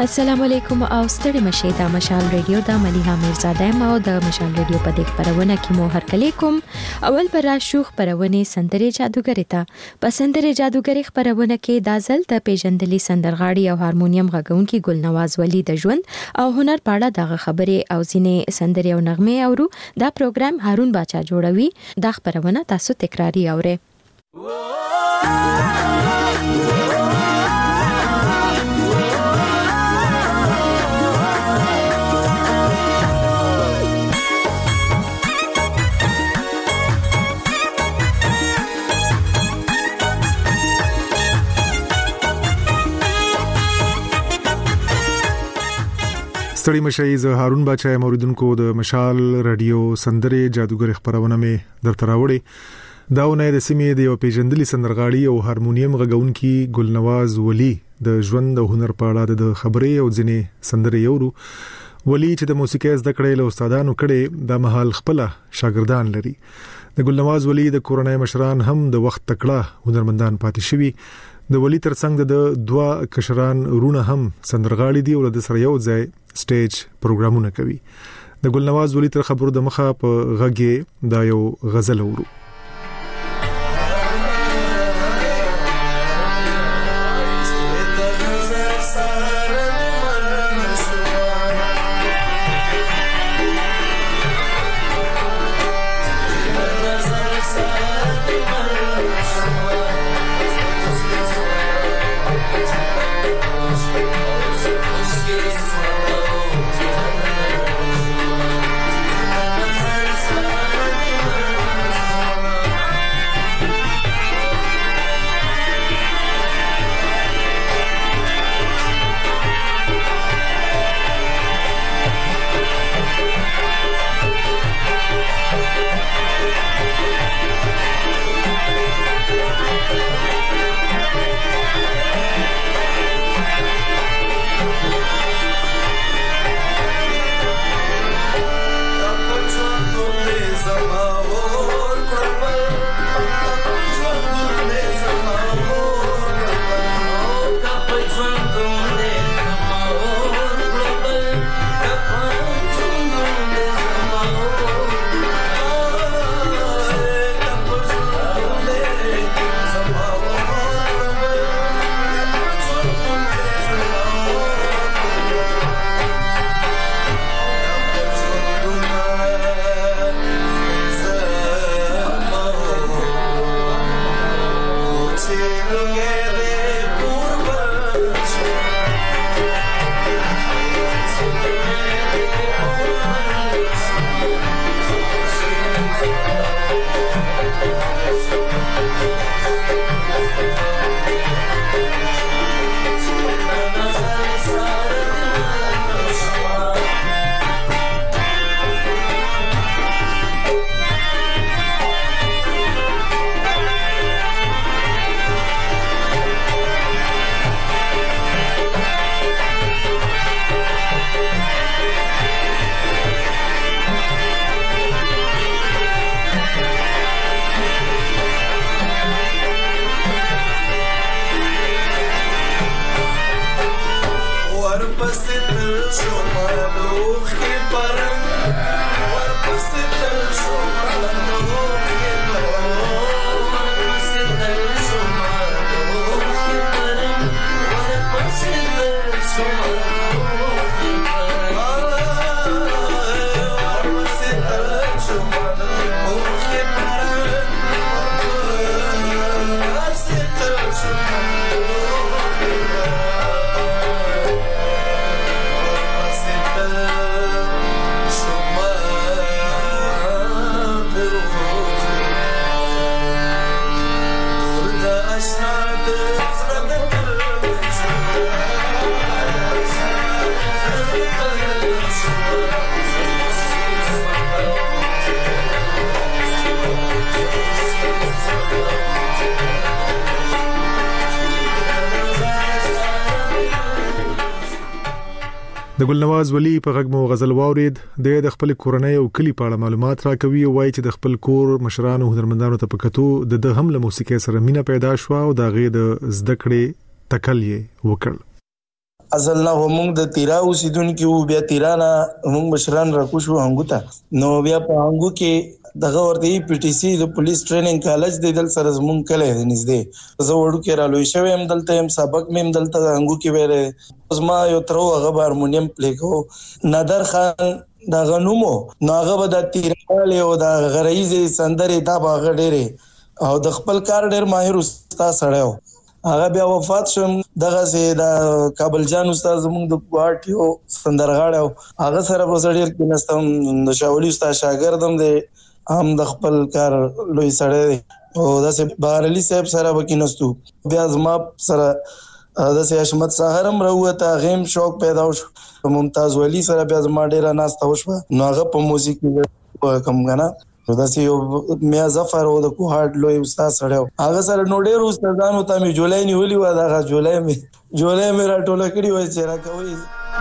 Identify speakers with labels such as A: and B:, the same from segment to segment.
A: السلام علیکم او ستړي مشه د مشال ریډیو د مليحه میرزاده ما او د مشال ریډیو په دې خبرونه کې مو هرکلی کوم. اول پر شوخ خبرونه سندري جادوګری ته په سندري جادوګری خبرونه کې د ځل د پیژندلي سندرغاړي او هارمونیم غږونکي ګلنواز ولی د ژوند او هنر په اړه د خبرې او ځینې سندري او نغمه اورو. دا پروګرام هارون باچا جوړوي. دا خبرونه تاسو تکراری اورئ.
B: ستړي مشي زه هارون باچا موریدونکو د مشال رادیو سندره جادوګر خبرونه مې درته راوړي. داونه د سیمې د یو پیژندلي سندرغاړي او هارمونیم غږونکي ګلنواز ولی د ژوند او هنر په اړه د خبرې او ځینې سندرې یورو. ولی چې د موسیقي زده کړې له استادانو کړي د محل خپل شاګردان لري. د ګلنواز ولی د کورنۍ مشران هم د وخت تکړه هنرمندان پاتې شوي. د ولی ترڅنګ د دوا کشران رونه هم سندرغاړي دي او د سره یو ځای سټیج پروګرامونه کوي. د ګلنواز ولی تر خبرو د مخه په غږی دا یو غزل اورو. د ګلنواز ولی په غږ مو غزل واورید. د خپل کورنۍ او کلی په اړه معلومات راکوي او وايي چې د خپل کور مشرانو هنرمندانو ته پکتو د هم له موسیقي سره مینه پیدا شو او د غي د زده کړې تکل یې وکړ.
C: اصل نه موږ د تیرا اوسیدونکو بیا تیرانا موږ مشران راکوشو هنګو ته نو بیا په هنګو کې دغه ورته پی ټی سی د پولیس ټریننګ کالج دی دل سره زمونږ کله نږدې زه وړو کې را لوي شوی هم دلته هم سبق مې هم دلته هنګو کې وره زما یو تر هغه هارمونیم پلی کو نادر خان دا غنومو ناغه به د تیرال او د غریزي سندري دا باغ ډېره او د خپل کار ډېر ماهر استاد سره هغه بیا وفات شو دغه سي د کابل جان استاد زموږ د پارټیو سندرغاړو هغه سره په سړیر کې نستم د شاولي استاد شاګردم دی هم د خپل کار لوی سړی او داسې بهرالي صاحب سره وکینستو بیا زما سره داسې حشمت ساحرم راوته غیم شوق پیدا شو ممتاز ولی سره بیا زما ډیره ناسته وشو نو هغه په موزیک کې کم غنا داسې یو میا ظفر او د کوهاټ لوی استاد سره هغه سره نو ډېر استادانو ته می جولای نیولې و دا جولای می راټوله کړی و چې را کوي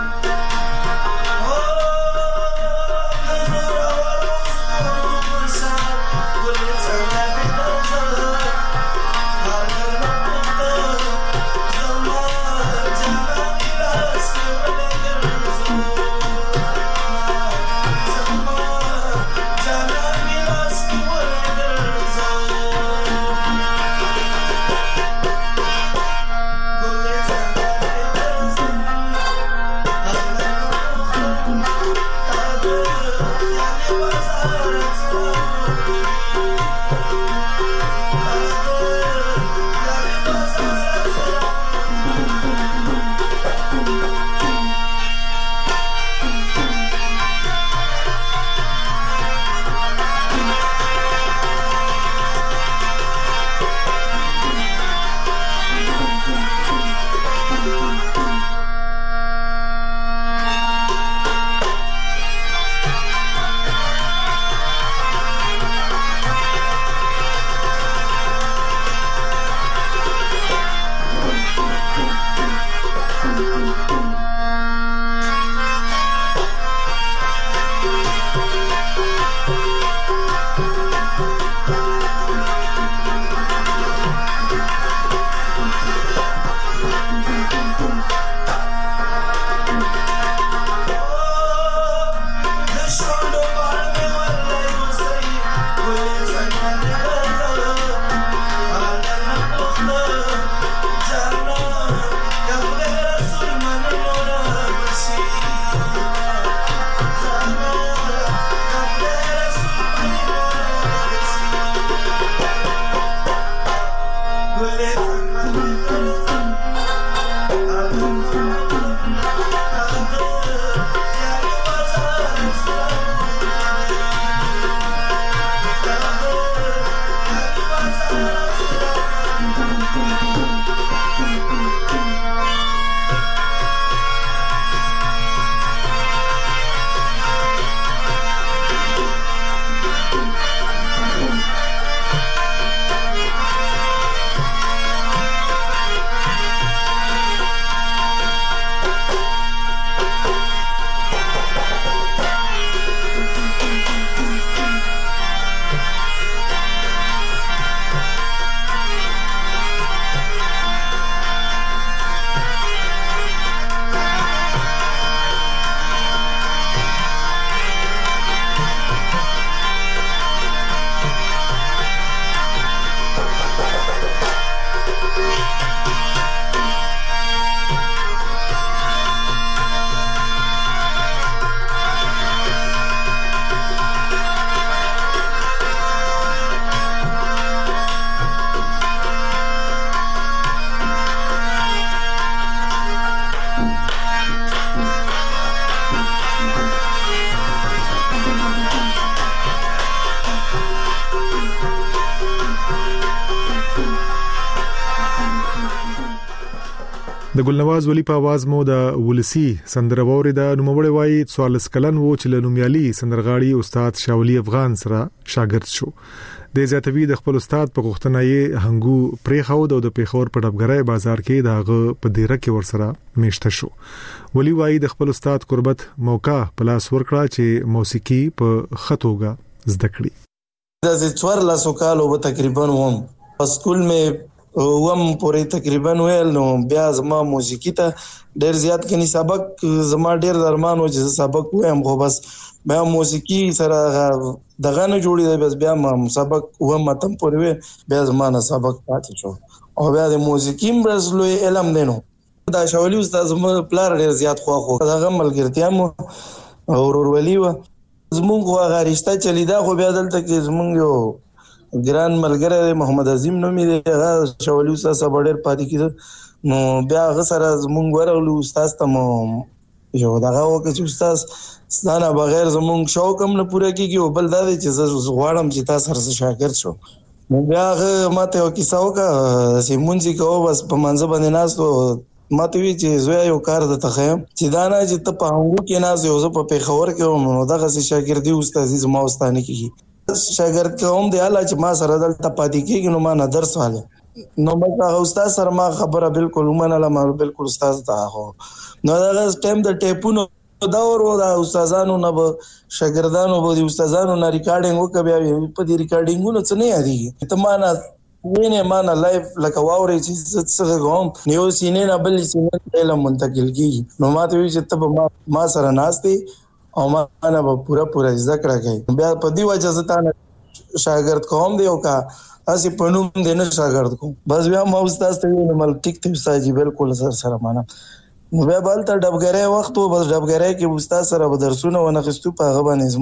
B: د ګلنواز ولی په आवाज مو د ولسی سندرواوري د نوموړی وای 44 کلن وو چې لنومیالي سندرغاړي استاد شاولي افغان سره شاګرد شو د زیاتوی د خپل استاد په غوښتنه یې هنګو پریخو د پیښور په ډبګرای بازار کې دغه په دیره کې ورسره میشته شو ولی وای د خپل استاد قربت موقع پلاس ورکړه چې موسیقي په خطوګه زده کړي
C: د 14 کالو په تقریبا وم په سکول مې وم پورې تقریبا ویل نو بیا زما موسیقي ته ډېر زیات کني سبق زما ډېر درمان و چې سبق وایم خو بس بیا موسیقي سره دغه نه جوړې دی بس بیا ما سبق وم متم پورې بیا زما نه سبق پاتې شو او بیا د موسیقي بس لوی علم دی نو دا شاولي استاد زما پلار ډېر زیات خو دغه ملګرتیا مو او ورورولي وه زمونږ خو هغه رشته چلیدا خو بیا دلته کې زمونږ یو ګران ملګری محمد عظیم نومې دی هغه شاولي استاد صاحب ډېر پاتې کېده نو بیا هغه سره زمونږ ورغلو استاد ته مو یو دغه وکړه چې استاد ستا نه بغیر زمونږ شوق هم نه پوره کېږي او بل دا دی چې زه غواړم چې تا سره شاګرد شو نو بیا هغه ماته یو کیسه وکړه چې مونځ یې کوه بس په منځه باندې ناست و ما ته وی چې زویا یو کار درته ښیم چې دا نه چې ته په هنګو کې ناست یې او زه په پېښور کې وم نو دغسې شاګردي استادي زما ستا نه کېږي شاګرد کوم دی الله چې ما سره دلته پاتې کېږي نو ما نه درس واله نو بس هغه استاد سره ما خبره بالکل ومنله ما بالکل استاد ته خو نو دغه ټایم د ټیپونو دور و د استادانو نه به شاګردانو به د استادانو نه ریکارډینګ وکړه بیا په دې ریکارډینګونو څه نه یادېږي ته ما نه وینې ما نه لایف لکه واورې چې زه څه کوم یو سینې نه بل سینې علم منتقل کېږي نو ما ته وایي چې ته به ما سره ناست یې او ما نه به پوره زده کړه کوي بیا په دې وجه زه تا نه شاګرد کوم دی او که هسې په نوم دی نه شاګرد کوم بس بیا ما استاد ته ویل مل ټیک دی استاد جي بالکل سره منم نو بیا به هلته ډبګری وخت و بس ډبګری کې استاد سره به درسونه ونخیستو په هغه باندې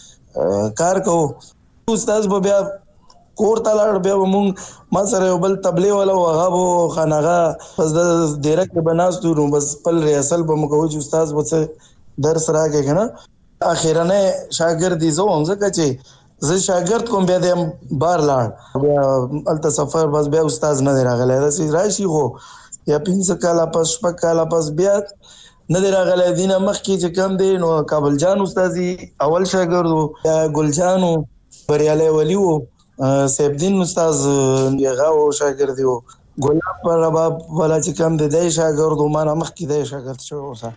C: زمونږ کار کوو استاد به بیا کور ته لاړ بیا به مونږ ما سره یو بل تبلې والا و هغه به خانهغه بس د دیره کې به ناست وو نو بس خپل ریاسل به مو کوو چې استاد به څه درس راکړي که نه اخرنی شاګرد یې زه وم ځکه چې زه شاګرد کوم بیا د بار لاړ بیا هلته سفر بس بیا استاد نه دی راغلی داسې راشي خو یا 15 کاله پس 6 کاله پس بیا نه دی راغلی دې نه مخکې چې کم دی نو کابل جان استاد اول شاګرد و بیا ګل جان و بریالی ولي و سیف الدین استاد هغه و شاګرد و ګلاب پر رباب والا چې کم دی دی شاګرد و ما نه مخکې دی شاګرد شوی اوسه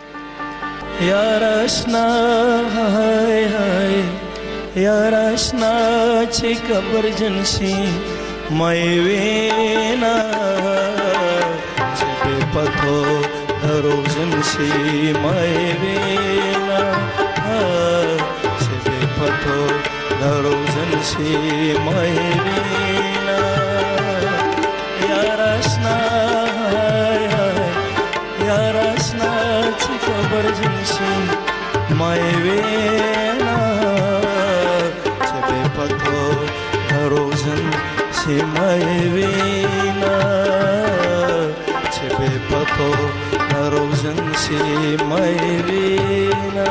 D: یار آشنا های های یار آشنا چې قبر جنشي مې وینا چې په پتو درو جنشي مې وینا چې په پتو درو جنشي مې وینا یار آشنا های های یار آشنا چې قبر جنشي مې وینا چې په پتو روزن چې مې وینا چې په پتو روزن چې مې وینا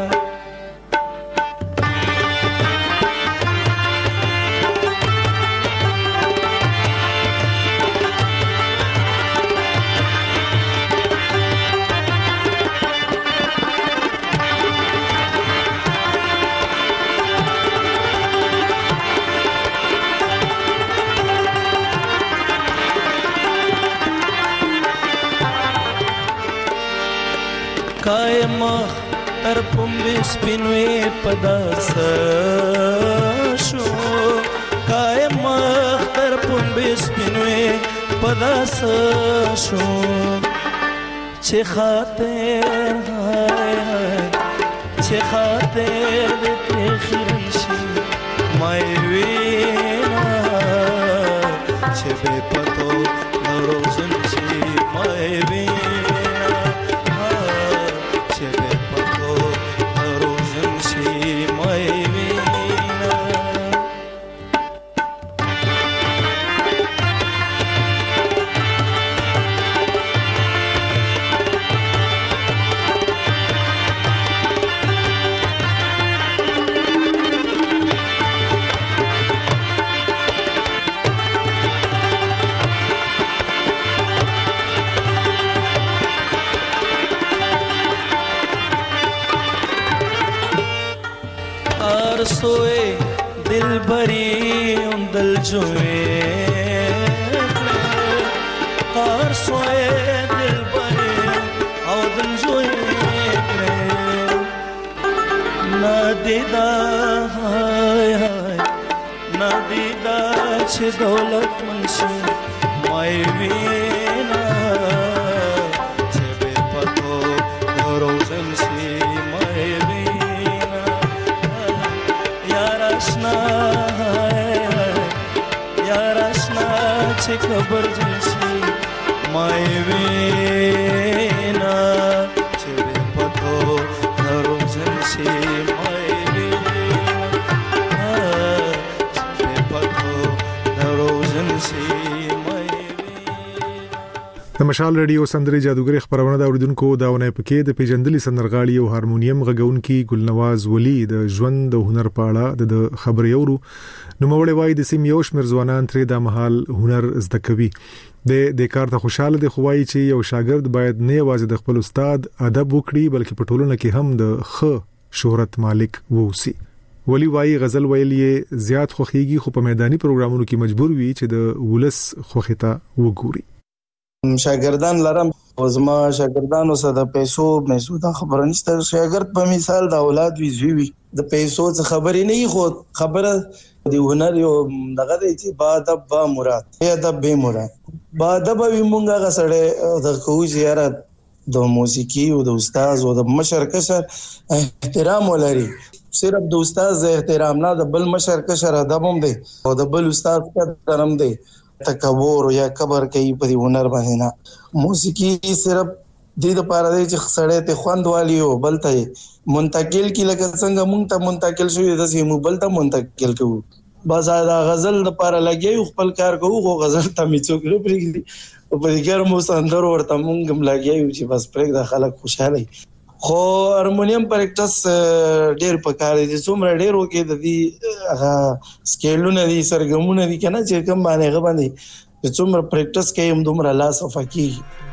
D: قائم تر پمبې سپینوي پداس شو قائم تر پمبې سپینوي پداس شو چې خاطر هاي هاي چې خاطر دې خیرن شي مې وینا چې به پتو روزن شي مې وینا सोए दिल भरी दिल जोए और सोए दिल भरी और दिल जोए ना दीदा हाय हाय نادیدا چې دولت منشي مای وینا چې به پتو روزن شي مای وینا یار آشنا چې خبر جنسي مای وینا چې به پتو روزن شي
B: د مشال رادیو سندري جادوګر خبرونه دا اوریدونکو داونه پکې د پیجندلي سندرغاړي او هارمونیم غږونکي ګلنواز ولی د ژوند د هنر په اړه د خبري اورو نو مولوي وای د سیم یو شمیر ځوانان ترې د محل هنر زده کوي د کار ته خوشاله دي خوای چې یو شاګرد باید نه یوازې د خپل استاد ادب وکړي بلکې په ټولنه کې هم د ښه شهرت مالک ووسی ولی وای غزل ویل یې زیات خوخيږي خو په میداني پروګرامونو کې مجبور وي چې د ولس خوخته وګوري
C: شاګردان لرم زما شاګردانو سره د پیسو د خبره نشته شاګرد په مثال د اولاد وی زوی د پیسو څخه خبرې نه خو خبره د هنر یو دغه دی چې با ادب با مراد یا ادب به مراد با ادب وی مونږه غسړې د کوی زیارت د موسیقي او د استاد او د مشر کشر احترام ولري صرف د استاد احترام نه د بل مشر کشر ادب هم دی او د بل استاد قدرم دی تکبر یا کبر کوي په هنر باندې نه موسیقي صرف د دې لپاره دی چې سړی ته خوند والی او بل ته منتقل کی لکه څنګه مونږ ته منتقل شوی د سیمو بل ته منتقل کوو بس دا غزل لپاره لګي خپل کار کوو خو غزل ته می څوک نه پرېږدي او په دې کې مو سندر ورته مونږ هم لګي چې بس پرېږ د خلک خوشاله خو هارمونیم پریکټس ډېر پکاره دي څومره ډېر وکي د دې سکیلونه دي سرګمونه دي کنه چې کوم باندې غبندي څومره پریکټس کوي هم دومره لا صفاکی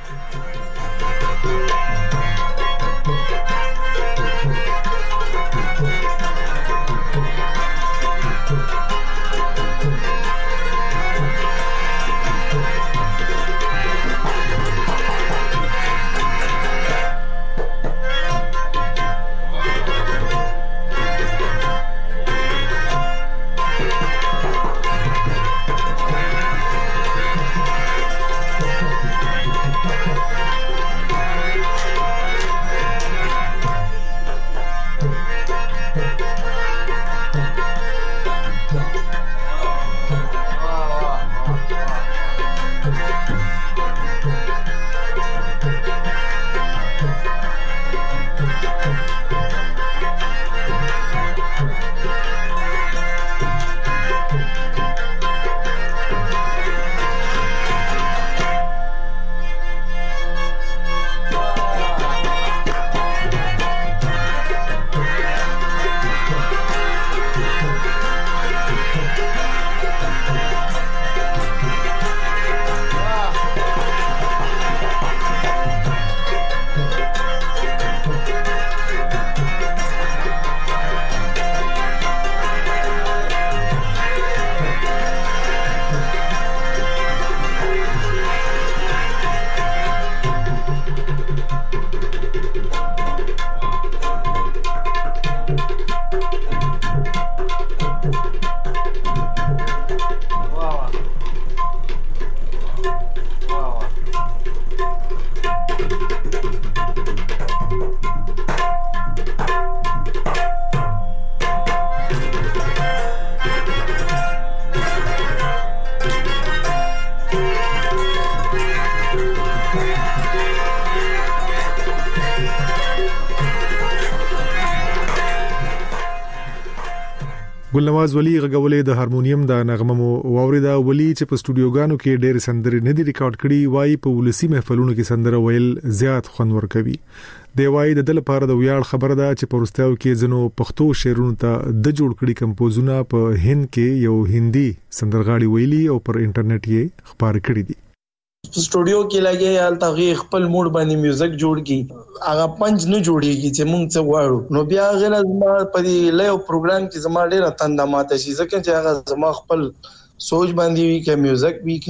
B: ګلنواز ولی غږولې د هارمونیم د نغمه واوریدا ولی چې په سټوډیوګانو کې ډېر سندرې نه دي ریکارډ کړي وای په ولسی محفلونو کې سندره ویل زیات خوند ورکوي دی وای د لپاره د ویاړ خبره ده چې پرستاو کې زنو پښتو شعرونو ته د جوړ کړي کمپوزونه په هند کې یو هندي سندرغاړي ویلي او پر انټرنیټ یې خبر کړي دي
C: سټوډیو کې لګي حال تغي خپل موډ باندې میوزیک جوړ کی هغه پنځ نه جوړیږي چې مونږ څه غواړو نو بیا غره زما په دې لیو پروګرام کې زما ډیره تنده ماته شي ځکه چې هغه زما خپل سوچ باندې وی کې میوزیک وی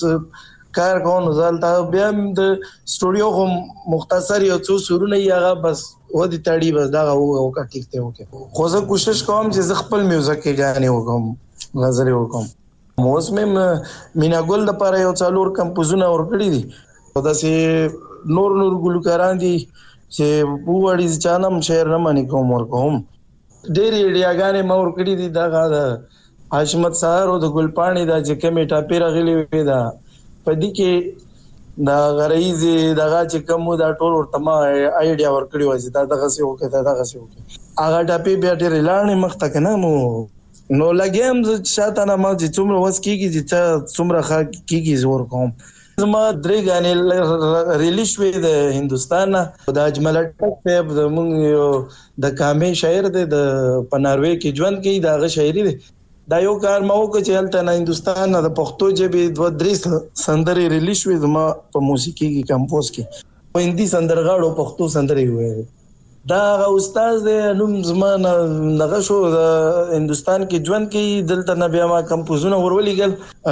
C: کې کار کوم ځل تا بیا د سټوډیو هم مختصر یو څو سرونه یې هغه بس و دي تاړي بس دا او کا ټیک ته وکي خو زه کوشش کوم چې زه خپل میوزیک کې غانې وکم غزل وکم. اوس مې مینا ګل د پاره یو څلور کمپوزونه ورکړي دي. دا سه نور ګلوکاران دي چې وړي چانم شعر نه مانی کوم ورکوم. ډېری ډیاګانې ما ورکړي دي. دا غا حشمت سهار او د ګلپاڼي دا چې کمی ټاپی راغلي وي دا پدې کې دا غریزي دغه چې کوم دا ټول ورته ما آیډیا ورکړي وځي دا دغه څه وکړه دغه څه وکړه هغه ټاپی بیا ډېر لاړې مخ ته کنه مو نو لګیم شاته نه ما چې څومره وس کیږي چې څومره ښه کیږي زور کوم. زما درې غانې ریلیز شوې د هندوستان د اجمل ټک صاحب زموږ د کامې شاعر دی د پناروي کې ژوند کوي دغه شاعري دی. دا یو کار ما وکړ چې هلته نه هندوستان نه د پښتو ژبې 2-3 سندرې ریلیز شوې زما په موسیقي کې کمپوز کې په هندي سندرغاړو پښتو سندرې وې. دا استاد دی نوم زما نه شو د هندوستان کې ژوند کې دلته نه بیا ما کمپوزونه ورولېګل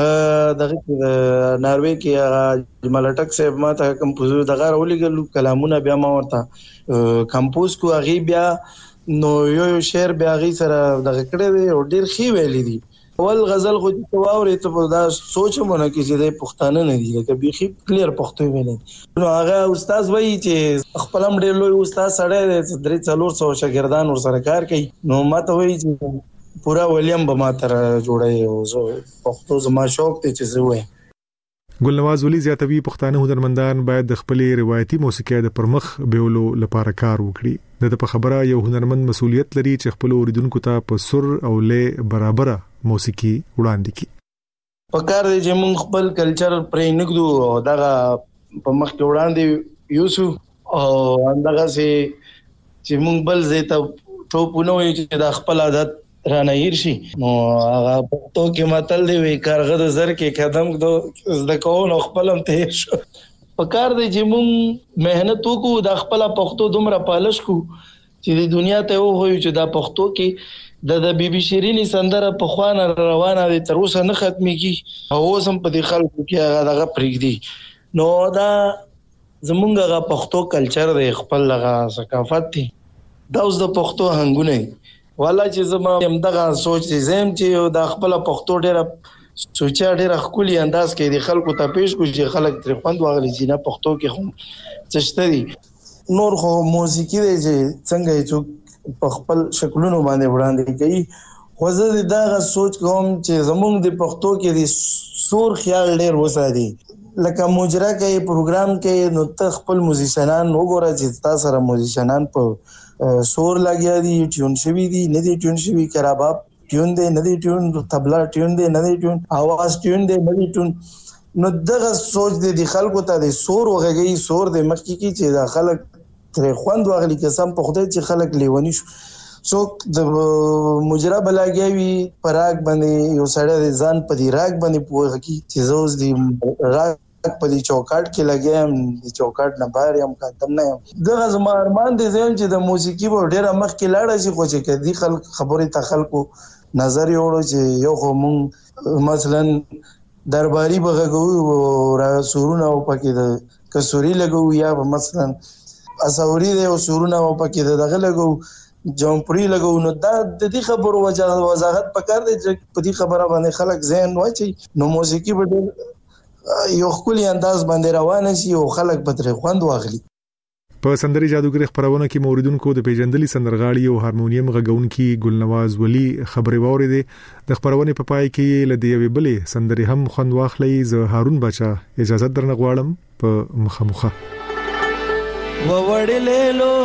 C: دغه ناروی کې ملټک صاحب ما ته کمپوزر دغه ورولېګل کلامونه بیا ما ورته کمپوز کو هغه بیا نو یو شعر بیا هغه سره دغه کړی دی او ډیر ښه ویلي دي. اول غزل خو چې واورې ته دا سوچ مونږ کې چې د پښتانه نه دي لکه بيخي کلیر پښتو ویلي نو هغه استاد وایي چې خپل هم ډېر لوی استاد سره 300-400 شاګردان ور سره کار کوي نو ماته وایي چې پورا ولیم به ما تر جوړي او زه پښتو زما شوق ته چې زه وایم.
B: ګلنواز ولی زیاتوي پښتانه هنرمندان باید د خپل روایتي موسیقي د پرمخ بیولو لپاره کار وکړي. د په خبره یو هنرمند مسؤلیت لري چې خپل اوریدونکو ته په سر او لې برابر موسیقي وړاندې کړي.
C: په کار دی چې موږ خپل کلچر پرې نګدو او دغه په مخ کې وړاندې یوسو او همدغه چې موږ بل زه ته ټوپونه وي چې د خپل عادت رانه هیر شي نو هغه پښتو کې متل دی وی کارغه د زر کې قدم دو د کول خپل هم ته شو. په کار دی چې موږ مهنت وکړو د خپل پښتو دومره پالش کو چې د دنیا ته وایو چې د پښتو کې د بیبي شیرینی سندره په خوانه روانه دي تر اوسه نه ختميږي او اوس هم په دې خلکو کې هغه پرېږدي نو دا زمونږ هغه پښتو کلچر دی خپل هغه ثقافت دی دا اوس د پښتو هنګونه والا چې زما هم دغه سوچ زم چې د خپل پښتو ډېر سوچا ډېر خولي انداز کې د خلکو ته پیش کو چې خلک تر خوند واغلي چې نه پښتو کې هم چشتري نور خو موسیقي دی چې څنګه چې په خپل شکلونو باندې وړاندې کوي خو زه دغه سوچ کوم چې زمونږ د پښتو کې د سور خیال ډېر وساتي لکه مجرا کې پروګرام کې نو ته خپل موزیشنان وګوره چې تاسو سره موزیشنان په سور لګیا دي ټیون شوی دي نه دي ټیون شوی کراباب ټیون دی نه دي ټیون تبلا ټیون دی نه دي ټیون आवाज ټیون دی نه دي ټیون نو دغه سوچ د خلکو ته د سور وغږی سور د مخکې کی چې د خلک تر خوند واغلی قسم په خدای چې خلک لیونی شو څوک د مجرا بلاګیوي پراګ باندې یو سړی ځان په دی راګ باندې پوهه کی چې زوز دی راګ په دې چوکاټ کې لګیم د چوکاټ نه بهر یم کاتم نه یم دغه زما ارمان دي زم چې د موسیقي په ډیره مخ کې لاړ شي خو چې کدي خلک خبرې ته خلکو نظر یوړو چې یو خو مونږ مثلا درباري بغږو را سورونه او پکې د کسوري لګو یا مثلا اسوري د سورونه او پکې دغه لګو جمپری لګو نو دا د دې خبرو وضاحت پکار دی چې په دې خبره باندې خلک ذهن واچي نو موسیقي به یو خولي انداز باندې روان شي او خلک به تر خوند واغلي.
B: په سندري جادوګر خبرونه کې موریدونکو د پیژندلي سندرغاړي او هارمونیم غږونکي ګلنواز ولی خبري واوریدې د خبرونه په پای کې لدی یوې بلې سندري هم خوند واخلي ز هارون بچا اجازه درنه غواړم په مخه
D: ووړلې لو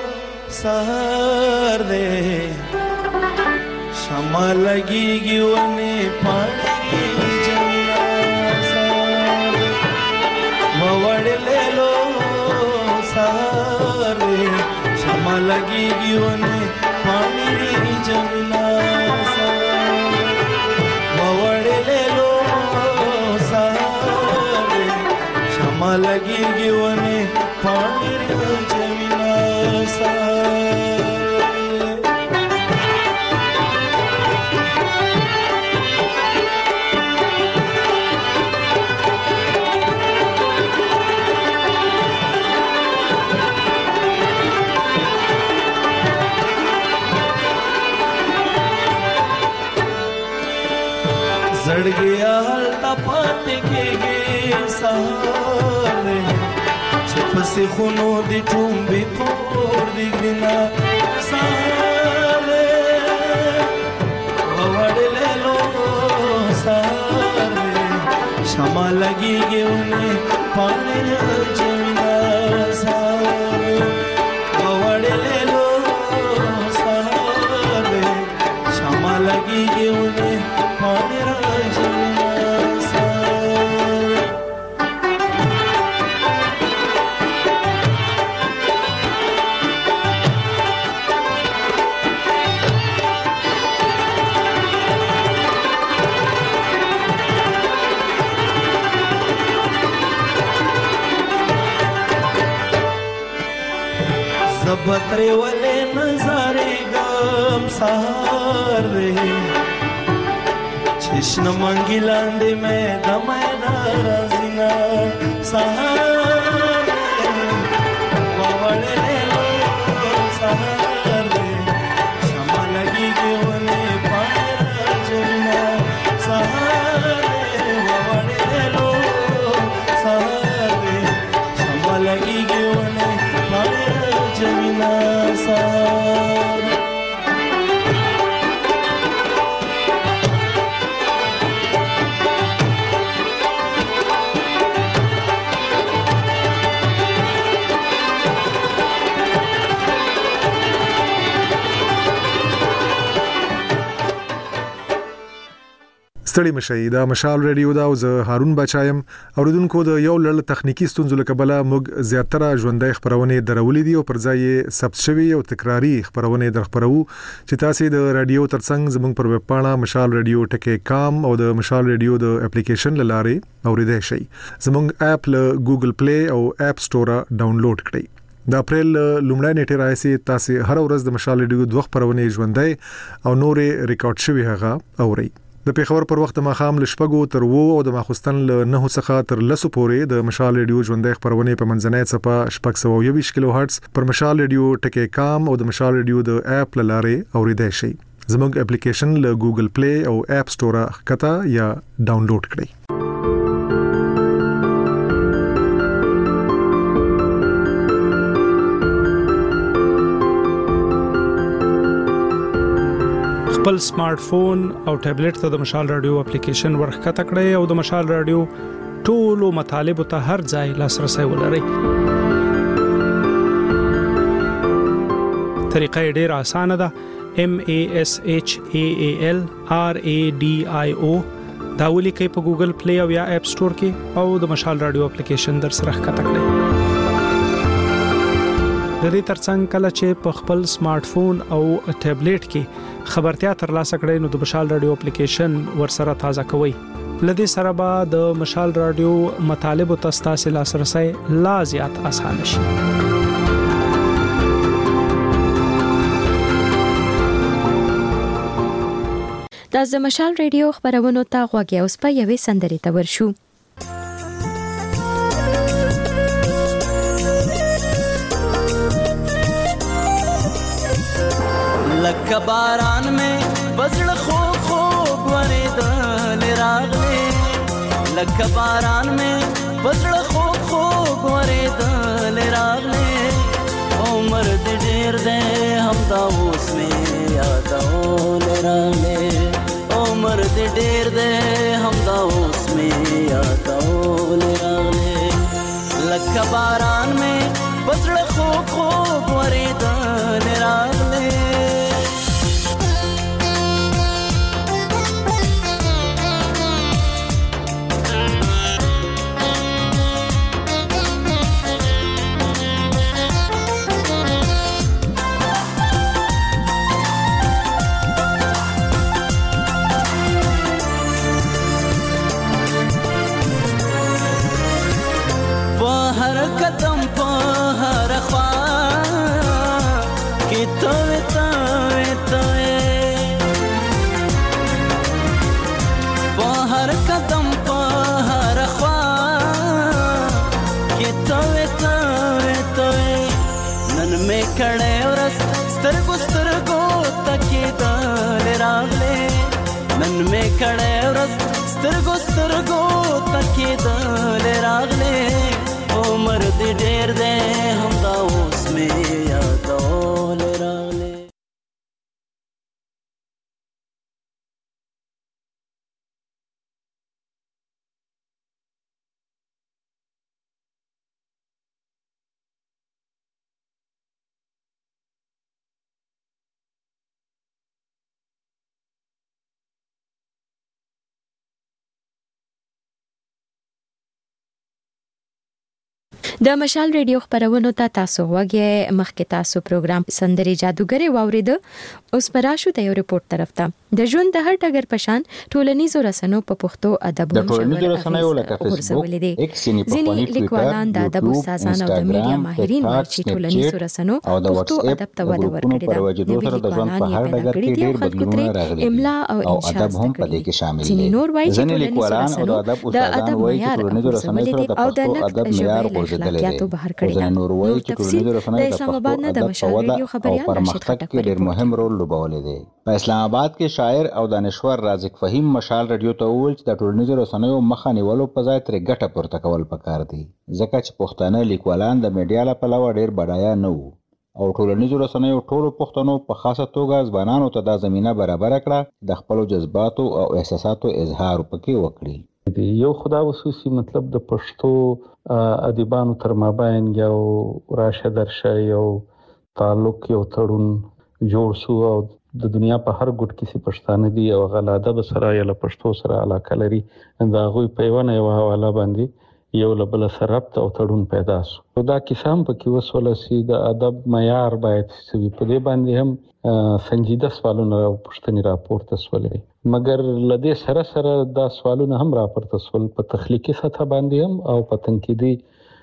D: سهار دې شمع لګيږي ونه پانی ووړلې لو سهار دې شمع لګيږي ونه پانی جملا ووړلې لو سهار دې شمع لګيږي ونه پانی جملا زړګیا هلته پاتې کېږي سهار چې پسې خونو د ټومبې کور د ګرینا سهار وړلې لو سهار شمع لګېږي ونې پاڼې راجوینا سهار وړلې لو سهار شمع لګېږي ونې پاڼې راجوینا سهار زبترے والے نظارے گم سہار رہے چشن منگی لاندے میں دمینا رازینا سہار ووڑے لے لو سہار شمع لگی گے ونے پائرہ جلنا سہار ووڑے لے لو سہار شمع لگی گے ونے پائرہ جلنا سہار
B: ستړي مشي دا مشال ریډیو دا او زه هارون بچایم اوریدونکو د یو لړ تخنیکی ستونزو له کبله موږ زیاتره ژوندۍ خبرونه درولې دي او پر ځای ثبت شوی او تکراری خبرونه درخبرو چې تاسو د رادیو ترڅنګ زموږ پر ویب پاڼه mashalradio.com او د مشال ریډیو د اپلیکیشن لاره اوریدای شئ زموږ اپ له ګوګل پلی او اپ سٹور ډاونلوډ کړئ د اپریل لومړی نیټه راځي تاسو هر ورځ د مشال ریډیو دوه خبرونه ژوندۍ او نورې ریکارډ شوی هغه اورئ د پیښور پر وخت ماخام لشپګو تر وو او د ماخستن له 9 څخه تر 10 پورې د مشال ریډیو ژوندۍ خبرونه په منځنۍ صفه 620 کیلو هرتز پر مشال ریډیو ټکی کام او د مشال ریډیو د اپ لاره اوریدای شئ زموږ اپلیکیشن له ګوګل پلی او اپ سٹور ښکته یا ډاونلوډ کړئ
E: خپل سمارټ فون او ټابلیټ ته د مشال رادیو اپلیکیشن ورخکته کړئ او د مشال رادیو ټولو مطالبه ته هر ځای لاسرسي ولرئ. طریقه ډیره اسانه ده. MASHALRADIO دا ولیکئ په ګوګل پلی او یا اپ سٹور کې او د مشال رادیو اپلیکیشن در سره ښکته کړئ. د دې ترڅنګ کله چې په خپل سمارټ فون او ټابلیټ کې خبرتیا ترلاسه کړئ نو د مشال رادیو اپلیکیشن ورسره تازه کوئ. لدې سره به د مشال رادیو مطالبه تاسو لاسرسي لا زیات آسان شي.
A: د مشال رادیو خبرونو ته غوږی اوس په یوې سندرې ته ورشو.
F: لکه باران میں بزړه خوب خوب ورېدل راغلې لکه باران میں بزړه خوب خوب ورېدل راغلې عمر دې ډېر دې همدا اوس مې یادول راغلې عمر دې ډېر دې همدا اوس مې یادول راغلې لکه باران میں بزړه خوب خوب ورېدل راغلې قدم په هر خوا کې توې په هر قدم په هر خوا کې توې نن مې کړې ورځ سترګو تکې دل راغلې نن مې کړه ورځ سترګو سترګو تکېدل راغلې عمر دې ډېر دی همدا اوس مې یادول راغلې.
A: د مشال ریډیو خبرونو ته تاسو وګورئ. مخکې تاسو پروګرام سندرې جادوګرې واورید. اوس پراشو ته یو ریپورت طرف ته. د ژوند د هر ټګر پشان ټولنیزو رسنیو په پښتو ادب
G: د ټولنیزو رسنیو لکه فیسبوک، ایکس یعنی په پښتو
A: لیکوالان د ادب استادان او د میډیا ماهرین چې ټولنیزو رسنیو
G: او د واتس اپ ته وده ورکړې ده.
A: د ژوند په هر ډګر کې ډېر بدلونونه راغلي. املا او
G: ادب هم په دې کې شامل دي. ځینې لیکوالان او د ادب استادان وایي چې ټولنیزو رسنیو سره د پښتو ادب معیار غورځېدلی دی. ځینې نور وایي چې ټولنیزو رسنیو د پښتو ادب په وده او پرمختګ کې ډېر مهم رول لوبولی دی. په اسلام آباد کې شاعر او دانشور رازق فهیم مشال رادیو ته وویل چې د ټولنیزو رسنیو مخه نیولو په ځای ترې ګټه پورته کول پکار دي، ځکه چې پښتانه لیکوالان د میډیا له پلوه ډېر بډایه نه وو او ټولنیزو رسنیو ټولو پښتنو په خاصه توګه ځوانانو ته دا زمینه برابره کړه د خپلو جذباتو او احساساتو اظهار پکې وکړي.
H: یو خدا خصوصي مطلب د پښتو ادیبانو تر مابین یو راشه درشه یو تعلق یو تړون جوړ شو او د دنیا په هر ګوټ کې چې پښتانه دي او هغه له ادب سره یا له پښتو سره علاقه لري، د هغوی په یوه نه یوه حواله باندې یو له بله سره ربط او تړون پیدا شو. دا کیسه هم پکې وسوله چې د ادب معیار باید څه وي. په دې باندې هم سنجیده سوالونه او پوښتنې راپورته شولې، مګر له دې سره سره دا سوالونه هم راپورته شول په تخلیقي سطح باندې هم او په تنقیدي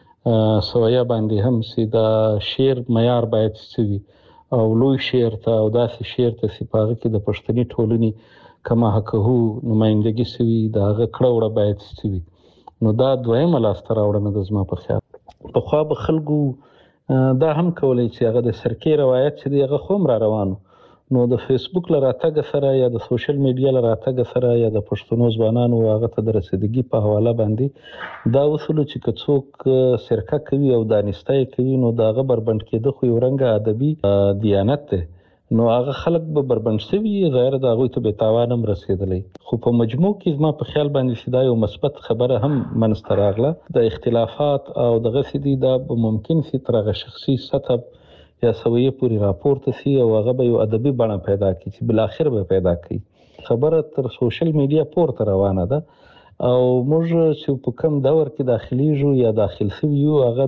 H: سویه باندې هم چې د شعر معیار باید څه وي او لوی شعر ته او داسې شعر ته چې په هغه کې د پښتني ټولنې کما حقهو نمایندګي سوي د هغه کړه وړه باید څه وي. نو دا دویمه لاسته راوړنه ده زما په خیال. پخوا به خلکو دا هم کولی چې هغه د سرکې روایت چې دی هغه خو هم را روانو، نو د فیسبوک له راتګ سره یا د سوشل میډیا له راتګ سره یا د پښتنو ځوانانو هغه ته د رسیدګي په حواله باندې دا اصولو چې که څوک سرکه کوي او دانسته یې کوي نو د هغه بربنډ کېده خو یو رنګه ادبي دیانت دی، نو هغه خلک به بربنډ شوي ظاهره د هغوی ته بېتاوان هم رسېدلی. خو په مجموع کې زما په خیال باندې چې دا یو مثبت خبره هم منځته راغله. د اختلافات او دغسې دي دا به ممکن شي تر هغه شخصي سطح یا سویه پورې راپورته شي او هغه به یو ادبي بڼه پیدا کړي چې بالاخر به پیدا کړي. خبره تر سوشل میډیا پورته روانه ده او موږ چې په کوم دور کې داخلیږو یا داخل شوي یو هغه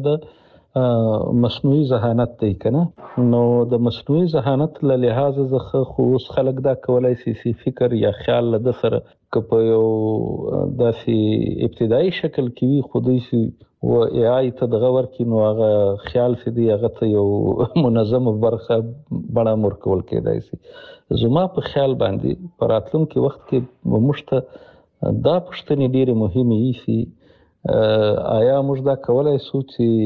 H: د مصنوعي ذهانت دی که نه. نو د مصنوعي ذهانت له لحاظه څخه خو اوس خلک دا کولی شي چې فکر یا خیال له ده سره که په یو داسې ابتدایي شکل کې وي خو دوی چې و ای آی ته دغه ورکړي نو هغه خیال چې دی هغه ته یو منظمه برخه بڼه هم ورکول کېدای شي. زما په خیال باندې په راتلونکي وخت کې به موږ ته دا پوښتنې ډېرې مهمې ایسي، آیا موږ دا کولی شو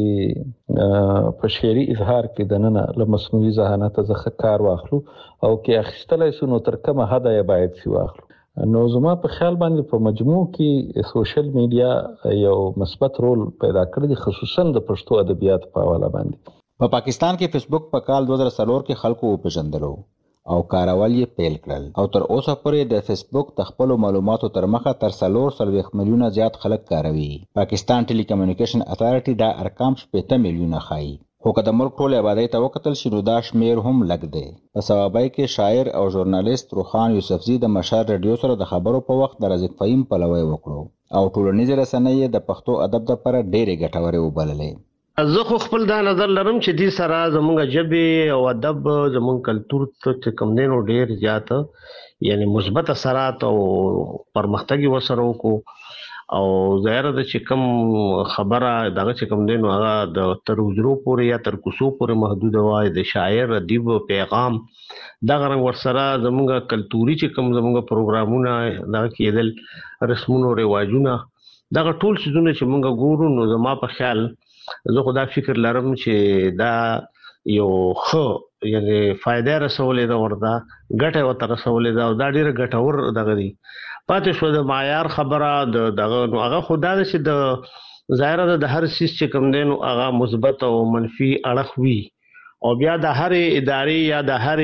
H: چې په شعري اظهار کې دننه له مصنوعي ذهانته څخه کار واخلو او کې اخیستلی شو نو تر کومه حده یې باید چې واخلو. نو زما په خیال باندې په مجموع کې سوشل میډیا یو مثبت رول پیدا کړی دی، خصوصا د پښتو ادبیات په حواله باندې.
G: په پاکستان کې فیسبوک په کال 2004 کې خلکو وپېژندلو او کارول یې پیل کړل او تر اوسه پورې د فیسبوک د خپلو معلوماتو تر مخه تر 40 میلیونه زیات خلک کاروي. پاکستان ټیلی کمیونیکیشن اتھارټي دا ارقام 80 میلیونه ښایي، خو که د ملک ټولې آبادۍ ته وکتل شي نو دا شمیر هم لږ دی. په سوابۍ کې شاعر او ژورنالیست روخان یوسفزي د مشال رادیو سره د خبرو په وخت د رازق فهیم پلوی وکړو او ټولنیزې رسنۍ یې د پښتو ادب دپاره ډېرې ګټورې وبللې.
I: زه خو خپل دا نظر لرم چې دې سره زمونږ ژبې او ادب زمونږ کلتور ته چې کوم دی نو ډېر زیات یعنی مثبت اثرات او پرمختګ یې ورسره وکړو او ظاهره ده چې کوم خبره دغه چې کوم دی نو هغه د تر حجرو پورې یا تر کوڅو پورې محدوده وای. د شاعر ادیب پیغام دغه رنګ ورسره زمونږ کلتوري چې کوم زمونږ پروګرامونه دغه کېدل رسمونه او رواجونه دغه ټول څیزونه چې مونږ ګورو نو زما په خیال زه خو دا فکر لرم چې دا یو خو یعنی فائدہ رسولې دا ورته ګټه وته رسولې دا دا ډیره ګټور دغه دی پاتې شو د معیار خبره دغه هغه خدای چې د ظاهره د هر سیس چې کوم دین هغه مثبت او منفي اړخ وي او بیا د هر ادارې یا د هر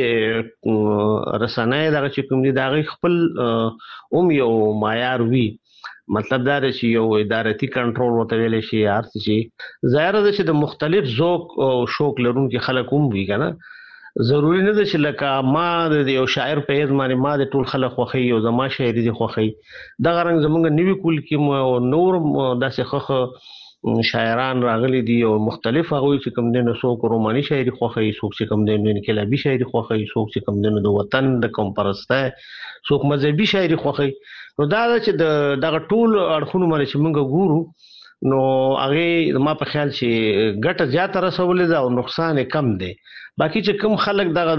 I: رسنۍ دغه چې کوم دي دغه خپل یو معیار وي مطلب دا دی چې یو ادارتي کنټرول وته ویل شي هر څه شي ظاهره ده چې د مختلف ذوق او شوق لرونکي خلک هم وي کنه ضروری نه ده چې لکه ما د یو شاعر په هیڅ باندې ما د ټول خلک خوخي او زما شاعري دي خوخي دا غرنګ زمونږ نیوی کول کې نور داسې خخ شاعران راغلي دي او مختلف هغه چې کوم دین څوک روماني شاعري خوخي څوک چې کوم دین انقلابي شاعري خوخي څوک چې کوم دین د وطن د کوم پرسته څوک مذهبي شاعري خوخي نو دا چې دغه ټول اړخونو باندې چې موږ ګورو نو هغه ما په خیال چې ګټه زیاته رسولې ده او نقصان کم دی باقي چې کوم خلک دغه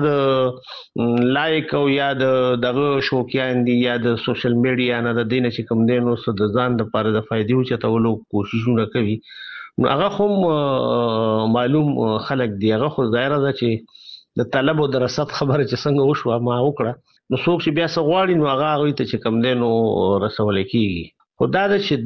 I: د لایک او یا دغه شوقیان دي یا د سوشل میډیا نه د دینه چې کوم دین او د ځان د لپاره د فائدې چتولو کوششونه کوي نو هغه هم معلوم خلک دی هغه خو ظاهره ده چې د طلب او د رصد خبره چې څنګه وشو ما وکړه نو څوک چې بیا څه غواړي نو هغه ته چې کوم دی نو رسول کېږي خو دا ده چې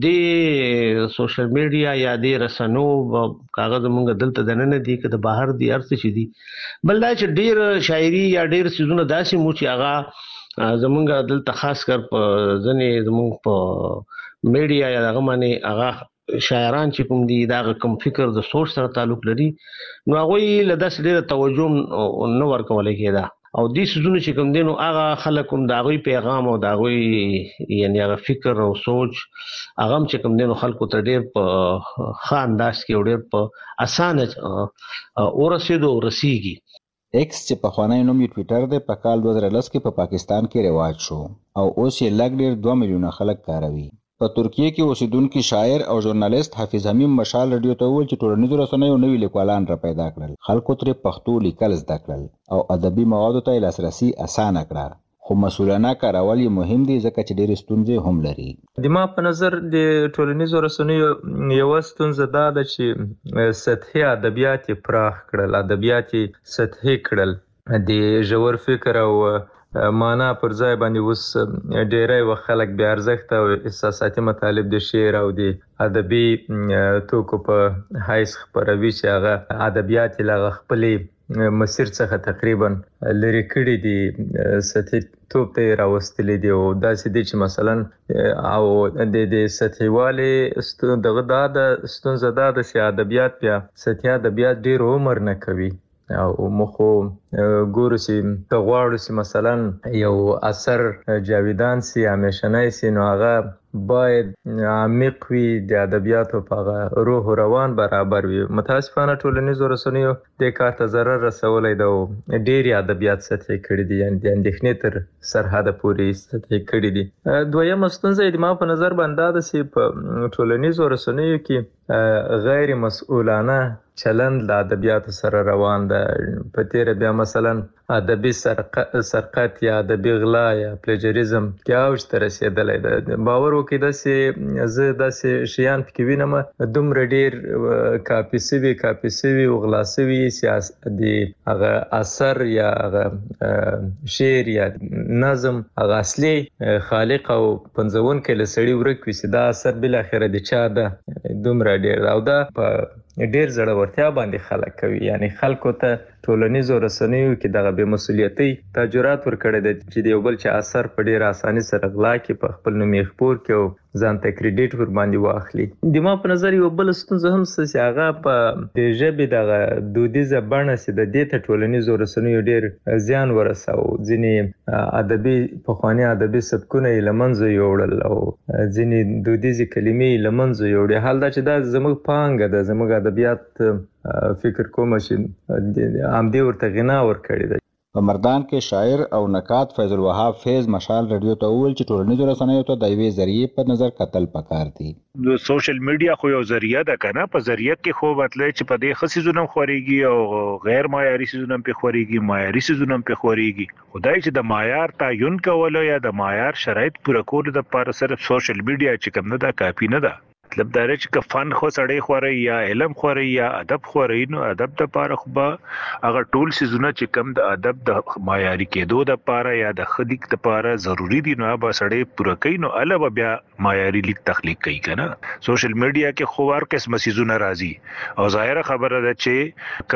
I: د سوشل میډیا یا د رسنو کاغذ مونږ دلته دننه دي که د بهر دي هر څه چې دي بل دا چې ډېر شاعري یا ډېر څیزونه داسې مو چې هغه زمونږ دلته خاص کر په ځینې زمونږ په میډیا یا دغه باندې هغه شاعران چې کوم دي دا کوم فکر د سوچ سره تعلق لري نو هغوی له داسې ډېره توجه نه ورکولی کېده او دې څیزونه چې کوم دي نو هغه خلک هم د هغوی پیغام او د هغوی یعنې هغه فکر او سوچ هغه هم چې کوم دي نو خلکو ته ډېر په ښه انداز کې او ډېر په اسانه ورسېدو او رسېږي
G: ایکس چې پخوانی نوم یې ټویټر دی په کال 2010 کې په پاکستان کې رواج شو او اوس یې لږ ډېر 2 میلیونه خلک کاروي په ترکیه کې اوسیدونکي شاعر او ژورنالیست حافظ حمیم مشال رادیو ته وویل چې ټولنیزو رسنیو نوي لیکوالان را پیدا کړل خلکو ترې پښتو لیکل زده کړل او ادبي موادو ته لاسرسي اسانه کړه خو مسؤلانه کارول یې مهم دي ځکه چې ډېرې ستونزې هم لري
J: د ما په نظر د ټولنیزو رسنیو یوه ستونزه دا ده چې سطحي ادبیات یې پراخ کړل ادبیات یې سطحي کړل د ژور فکر او معنا پر ځای باندې اوس ډیری وخت خلک بې ارزښته او احساساتي مطالب د شعر او د ادبي توکو په حیث خپروي چې هغه ادبیات یې له هغه خپلې مسیر څخه تقریبا لرې کړي دي سطحي توب ته یې راوستلي دي او داسې دي چې مثلا او د سطحي والي دغه دا د ستونزه دا ده چې ادبیات بیا سطحي ادبیات ډېر عمر نه کوي او مخو ګورو چې که غواړو چې مثلا یو اثر جاویدان سي همیشنی سي نو هغه باید عمیق وي د ادبیاتو په هغه روح او روان برابر وي متاسفانه ټولنیزو رسنیو دې کار ته ضرر رسولی ده او ډېرې ادبیات سطحي کړي دي یعنې د اندېښنې تر سرحده پورې سطحي کړي دي دویمه ستونزه یې د ما په نظر باندې دا ده چې په ټولنیزو رسنیو کې غیر مسؤلانه چلند د ادبیاتو سره روان ده په تیره بیا مثلا ادبي سرقت یا ادبي غلا یا پلیجریزم کې اوج ته رسېدلی ده باور وکړئ داسې زه داسې شیان پکې وینم دومره ډېر کاپي سوي وغلا سوي د هغه اثر یا هغه شعر یا نظم هغه اصلي خالق او پنځونکی له سړي ورک وي چې دا اثر بالاخره د چا ده دومره ډېر او دا په ډېر زړورتیا باندې خلک کوي یعنی خلکو ته ټولنیزو رسنیو کې دغه بې مسؤلیتۍ تجربات ورکړی دی چې د یو بل چا اثر په ډېر اساني سره غلا کړي په خپل نوم یې خپور کړي او ځان ته کریډیټ ور باندې واخلي د ما په نظر یو بل ستونزه هم څه چې هغه په د ژبې دغه دودیزه بڼه چې د دې ته ټولنیزو رسنیو ډېر زیان ورساو ځینې ادبي پخواني ادبي سبکونه یې له منځه یوړل او ځینې دودیزې کلمې یې له منځه یوړې حال دا چې دا زموږ پانګه ده زموږ ادبیات فکر کوم چې همدې ورته غنا ورکړې ده
G: په مردان کې شاعر او نقاد فیض الوهاب فیض مشال رادیو ته وویل چې ټولنیزو رسنیو ته د یوې ذریعې په نظر کتل پکار دي
K: د سوشل میډیا خو یو ذریعہ ده کنه په ذریعہ کې خو مطلب چې په دې خصيزونه خوريږي او غیر معیاري سيزونه په خوريږي معیاري سيزونه په خوريږي خدای چې د معیار تعین کول یا د معیار شرایط پوره کول د لپاره صرف سوشل میډیا چې کوم نه دا کافي نه ده مطلب دا چې فن خو سړی خوري یا علم خوري یا ادب خوري نو ادب د پاره خو به هغه ټول سيزونه چې کم د ادب د معیاري کېدو د پاره یا د خلیق د پاره ضروری دي نو به سړی پوره کوي نو الوب بیا معیاري لیک تخلیق کوي کنه. سوشل میډیا کې خو هر قسم سيزونه راځي او ظاهر خبره ده چې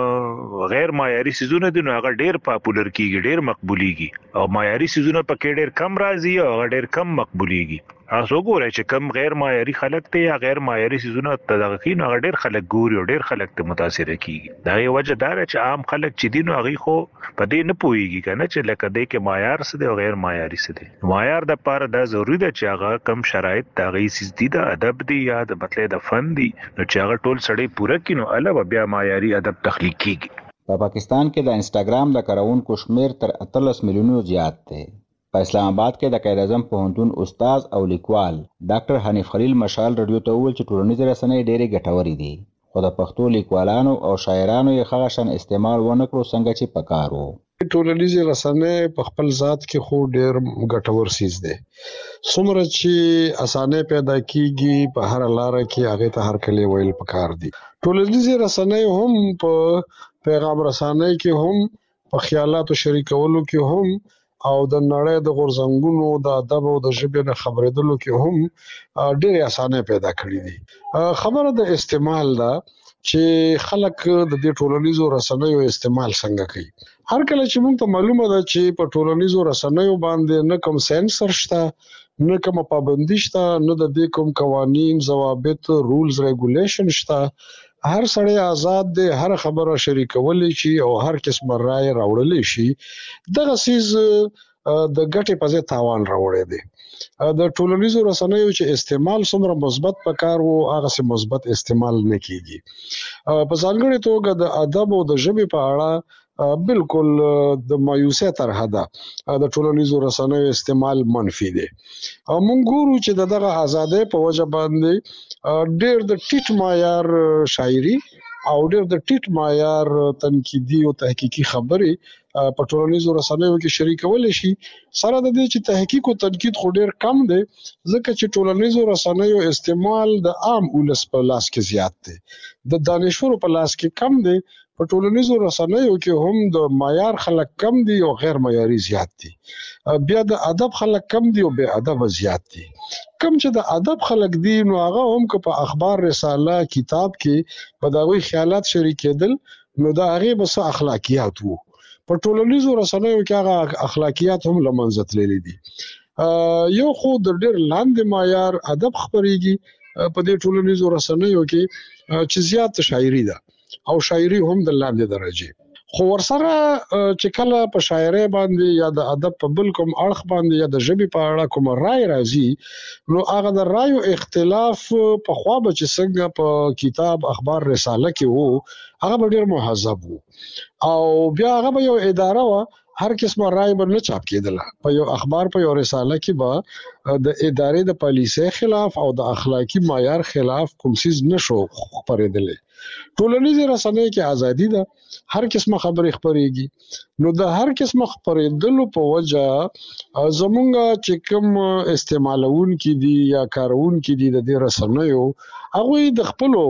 K: کم غیر معیاري سيزونه دي نو هغه ډیر پاپولر کیږي ډیر مقبوليږي او معیاري سيزونه پکې ډیر کم راځي او هغه ډیر کم مقبوليږي. تاسو ګورئ چې کم غیر معیاري خلک ته یا غیر معیاري سيزونه تدغه کین هغه ډیر خلک ګوري او ډیر خلک ته متاثر کیږي. دا یو وجه دا چې عام خلک چې دین او هغه خو په دې نه پويږي کنه چې لکه دې کې معیار څه دی او غیر معیاري څه دی. معیار د پاره دا ضروری ده چې هغه کم شرایط دا غي سيز دي د ادب دی یا د مطلب د فن دی نو چې هغه ټول سړی پوره کینو الوب بیا معیاري ادب تخلیق کیږي.
G: په پاکستان کې د انسټاګرام د کارونکو شمیر تر 13 میلیونو زیات دی. په اسلام آباد کې د قائد اعظم پوهنتون استاد او لیکوال ډاکټر حنیف خلیل مشال رادیو ته وویل چې ټولنیز رسنۍ ډېرې ګټورې دي خو د پښتو لیکوالانو او شاعرانو یې هغه شان استعمال ونه کړو څنګه چې پکار وو.
L: ټولنیز رسنۍ په خپل ذات کې خو ډېر ګټور سیز دی. څومره چې اسانه پیدا کیږي په هر لار کې هغه ته هر کله ویل پکار دي. ټولنیز رسنۍ هم په پیغام رسانۍ کې هم په خیالاتو شریکولو کې هم او د نړۍ د غورځنګونو د ادب او د ژبې نه خبرېدلو کې هم ډېر اسانه پیدا کړې دي. خبره د استعمال دا چې خلک د دې ټولنیزو رسنیو استعمال څنګه کوي. هر کله چې موږ ته معلومه ده چې په ټولنیزو رسنیو باندې نه کوم سنسر شته نه کوم پابندي شته نه د دې کوم قوانین ضوابط رولز ریګولیشن شته. هر سړی آزاد دی هر خبره شریکولی شي او هر قسمه رائے راوړلی شي. دغه سیز د ګټې په ځای تاوان راوړی دی. د ټولنیزو رسنیو چې استعمال څومره مثبت پکار وو هغه سي مثبت استعمال نه کیږي. په ځانګړي توګه د ادب او د ژبې په اړه بالکل د مایوسه تر حده د ټولنیزو رسنیو استعمال منفي دی. مونږ ګورو چې دغه ازادۍ په وجه باندې ډېر د ټیټ معیار شاعري او ډېر د ټیټ معیار تنقیدي او تحقیقي خبرې په ټولنیزو رسنیو کې شریکول شي. سره د دې چې تحقیق او تنقید خو ډېر کم دی ځکه چې ټولنیزو رسنیو استعمال د عام ولس په لاس کې زیات دی د دانشورو په لاس کې کم دی. په ټولنیزو رسنیو کې هم د معیار خلک کم دي او غیر معیاري زیات دي. بیا د ادب خلک کم دي او بے ادب زیات دي. کم چې د ادب خلک دي نو هغه هم که په اخبار رساله کتاب کې په دغه خیالات شریکېدل نو د هغه بس اخلاقیات وو. په ټولنیزو رسنیو کې هغه اخلاقیات هم لمنځه تللي دي. یو خو د ډېر لاندې معیار ادب خبرېږي په دې ټولنیزو رسنیو کې چې زیات شاعري ده او شاعري هم د لاندې درجه. خو ورسره چې کله په شاعري باندې یا د ادب په بل کوم اړخ باندې یا د ژبې په اړه کوم رائے راځي نو هغه د رائے اختلاف په خوا به چې څنګه په کتاب اخبار رساله کې وو هغه به ډېر مهذب وو او بیا هغه به یو اداره وه هر قسمه رائے به نه چاپ کېدله په یو اخبار په یو رساله کې به د ادارې د پالیسۍ خلاف او د اخلاقی معیار خلاف کوم څیز نشو خپرېدلی. ټولنیزې رسنۍ کې ازادي ده هر قسمه خبرې خپرېږي نو د هر قسمه خپرېدلو په وجه زمونږ چې کوم استعمالونکي دي یا کارونکي دي د دې رسنیو هغوی د خپلو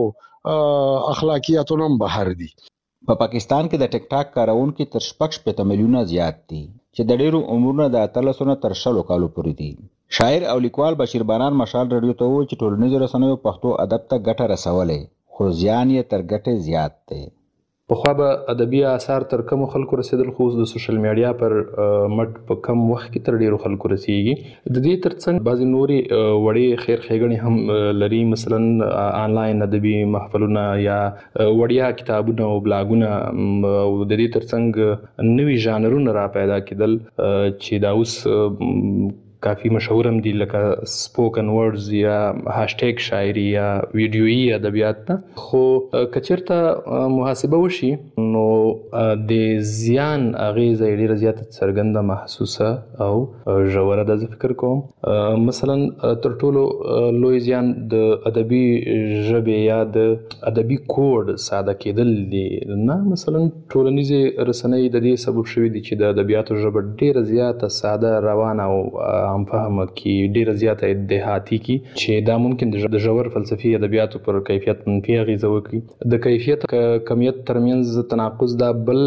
L: اخلاقیاتو نه بهر دي.
G: په پاکستان کې د ټیک ټاک کارونکي تر 6 میلیونه زیات دي چې د ډیرو عمرونه د 13 تر 10 کالو پورې دي. شاعر او لیکوال بشیر باران مشال رادیو ته وویل چې ټولنیزو رسنیو پښتو ادب ته ګټه رسولې خو زیان یې تر ګټې زیات دی.
M: پخوا به ادبي آثار تر کم خلکو رسیدل خو د سوشل میډیا پر مټ په کم وخت کې تر ډیرو خلکو رسیږي. د دې ترڅنګ بعضې نورې وړې خیر ښېګڼې هم لري مثلا آنلاین ادبي محفلونه یا وړیا کتابونه او بلاګونه او د دې ترڅنګ نوي ژانرونه را پیدا کېدل چې دا اوس کافی مشهور هم دي لکه سپوکن ورډز یا هاشټیګ شاعري یا ویډیویي ادبیات نه. خو که چېرته محاسبه وشي نو د زیان اغیزه یې ډېره زیاته څرګنده محسوسه او ژوره ده. زه فکر کوم مثلا تر ټولو لوی زیان د ادبي ژبې یا د ادبي کوډ ساده کېدل دي. نه مثلا ټولنیزې رسنۍ د دې سبب شوي دي چې د ادبیاتو ژبه ډېره زیاته ساده روانه او عام فهمه کې ډیره زیاته دهاتی کې چې دا ممکن د ژور فلسفي ادبیاتو پر کیفیت منفي اغیزه وکړي. د کیفیت کمیت ترمنځ تناقض دا بل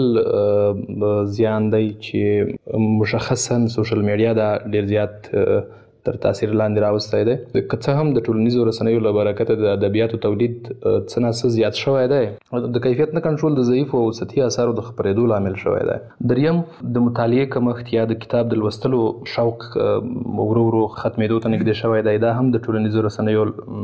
M: زیان دی چې مشخصا سوشل میډیا دا ډیر زیات تر تاثیر لاندې راوستی دی. که څه هم د ټولنیزو رسنیو له برکته د ادبیاتو تولید څه نه څه زیات شوی دی، د کیفیت نه کنټرول د ضعیفو او سطحي اثارو د خپرېدو لامل شوی دی. دریم د مطالعې کمښت یا د کتاب د لوستلو شوق ورو ورو ختمېدو ته نږدې شوی دی. دا هم د ټولنیزو رسنیو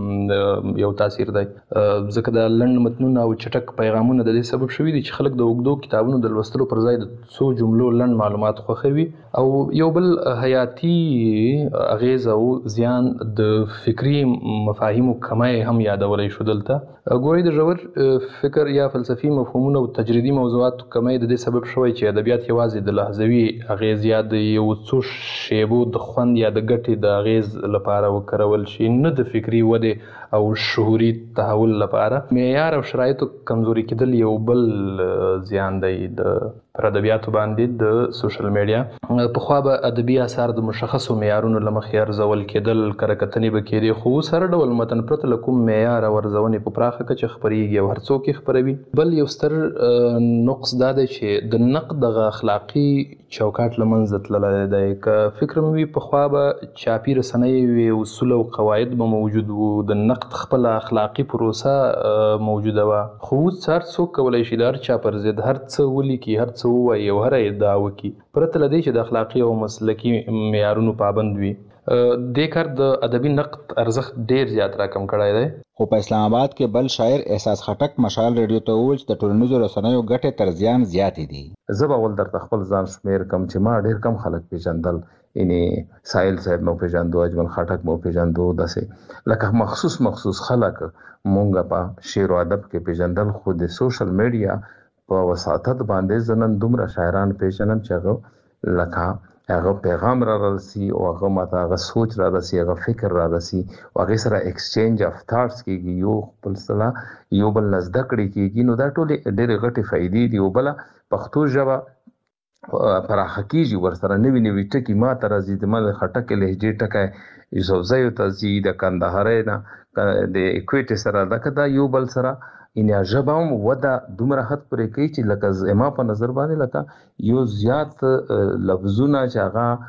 M: یو تاثیر دی، ځکه د لنډ متنونه او چټک پیغامونه د دې سبب شوي دي چې خلک د اوږدو کتابونو د لوستلو پر ځای د څو جملو لنډ معلومات خوښوي. او یو بل حیاتي اغیز او زیان د فکری مفاهیمو کمی هم یادولی شو دلته. ګورئ د ژور فکر یا فلسفي مفهومونو او تجریدي موضوعاتو کمی د دې سبب شوی چې ادبیات یوازې د لحظوي اغیز یا د یو څو شیبو د خوند یا د ګټې د اغیز لپاره وکارول شي، نه د فکري ودې او شعوري تحول لپاره. معیار او شرایطو کمزوري کېدل یو بل زیان دی پر ادبیاتو باندې د سوشل میډیا. پخوا به ادبي اثار د مشخصو معیارونو له مخې ارزول کېدل، کره کتنې به کېدې، خو اوس هر ډول متن پرته له کوم معیار او ارزونې په پراخه کچه خپرېږي او هر څوک یې خپروي. بل یو ستر نقص دا دی چې د نقد دغه اخلاقي چوکاټ له منځه تللی دی. که فکر مې وي پخوا به چاپي رسنۍ وي، اصول او قواعد به موجود وو، د نقد خپله اخلاقي پروسه موجوده وه، خو اوس هر څوک کولی شي د هر چا پر ضد هر څه ولیکي، هر څه ووایي او هره ادعا وکړي، پرته له دې چې د اخلاقي او مسلکي معیارونو پابند وي. دې کار د ادبي نقد ارزښت ډیر زیات راکم کړی دی.
G: خو په اسلام آباد کې بل شاعر احساس خټک مشال ریډیو ته وویل چې د ټولنیزو رسنیو ګټې تر زیان زیاتې دي.
N: زه به اول درته خپل ځان شمیر کم چې ما ډیر کم خلک پیژندل، یعنې سایل صاحب مو پیژندو، اجمل خټک مو پیژندو، داسې لکه مخصوص خلک مونږ په شعر او ادب کې پیژندل. خو د سوشل میډیا په وساطت باندې زه نن دومره شاعران پیژنم چې هغه لکه هغه پیغام را رسي او هغه ماته هغه سوچ را رسي، هغه فکر را رسي او هغې سره ایکسچینج اف تھاټس کېږي، یو خپل سره یو بل نه زده کړې کېږي. نو دا ټولې ډېرې غټې فایدې دي. او بله پښتو ژبه پراخه کېږي، ورسره نوي ټکي ما ته راځي. د ما د خټکې لهجې ټکی یوسفزیو ته ځي، د کندهارۍ نه د اکویټې سره، لکه دا یو بل سره ان ژبه هم وده دومره حد پورې کوي چې لکه زما په نظر باندې لکه یو زیات لفظونه چې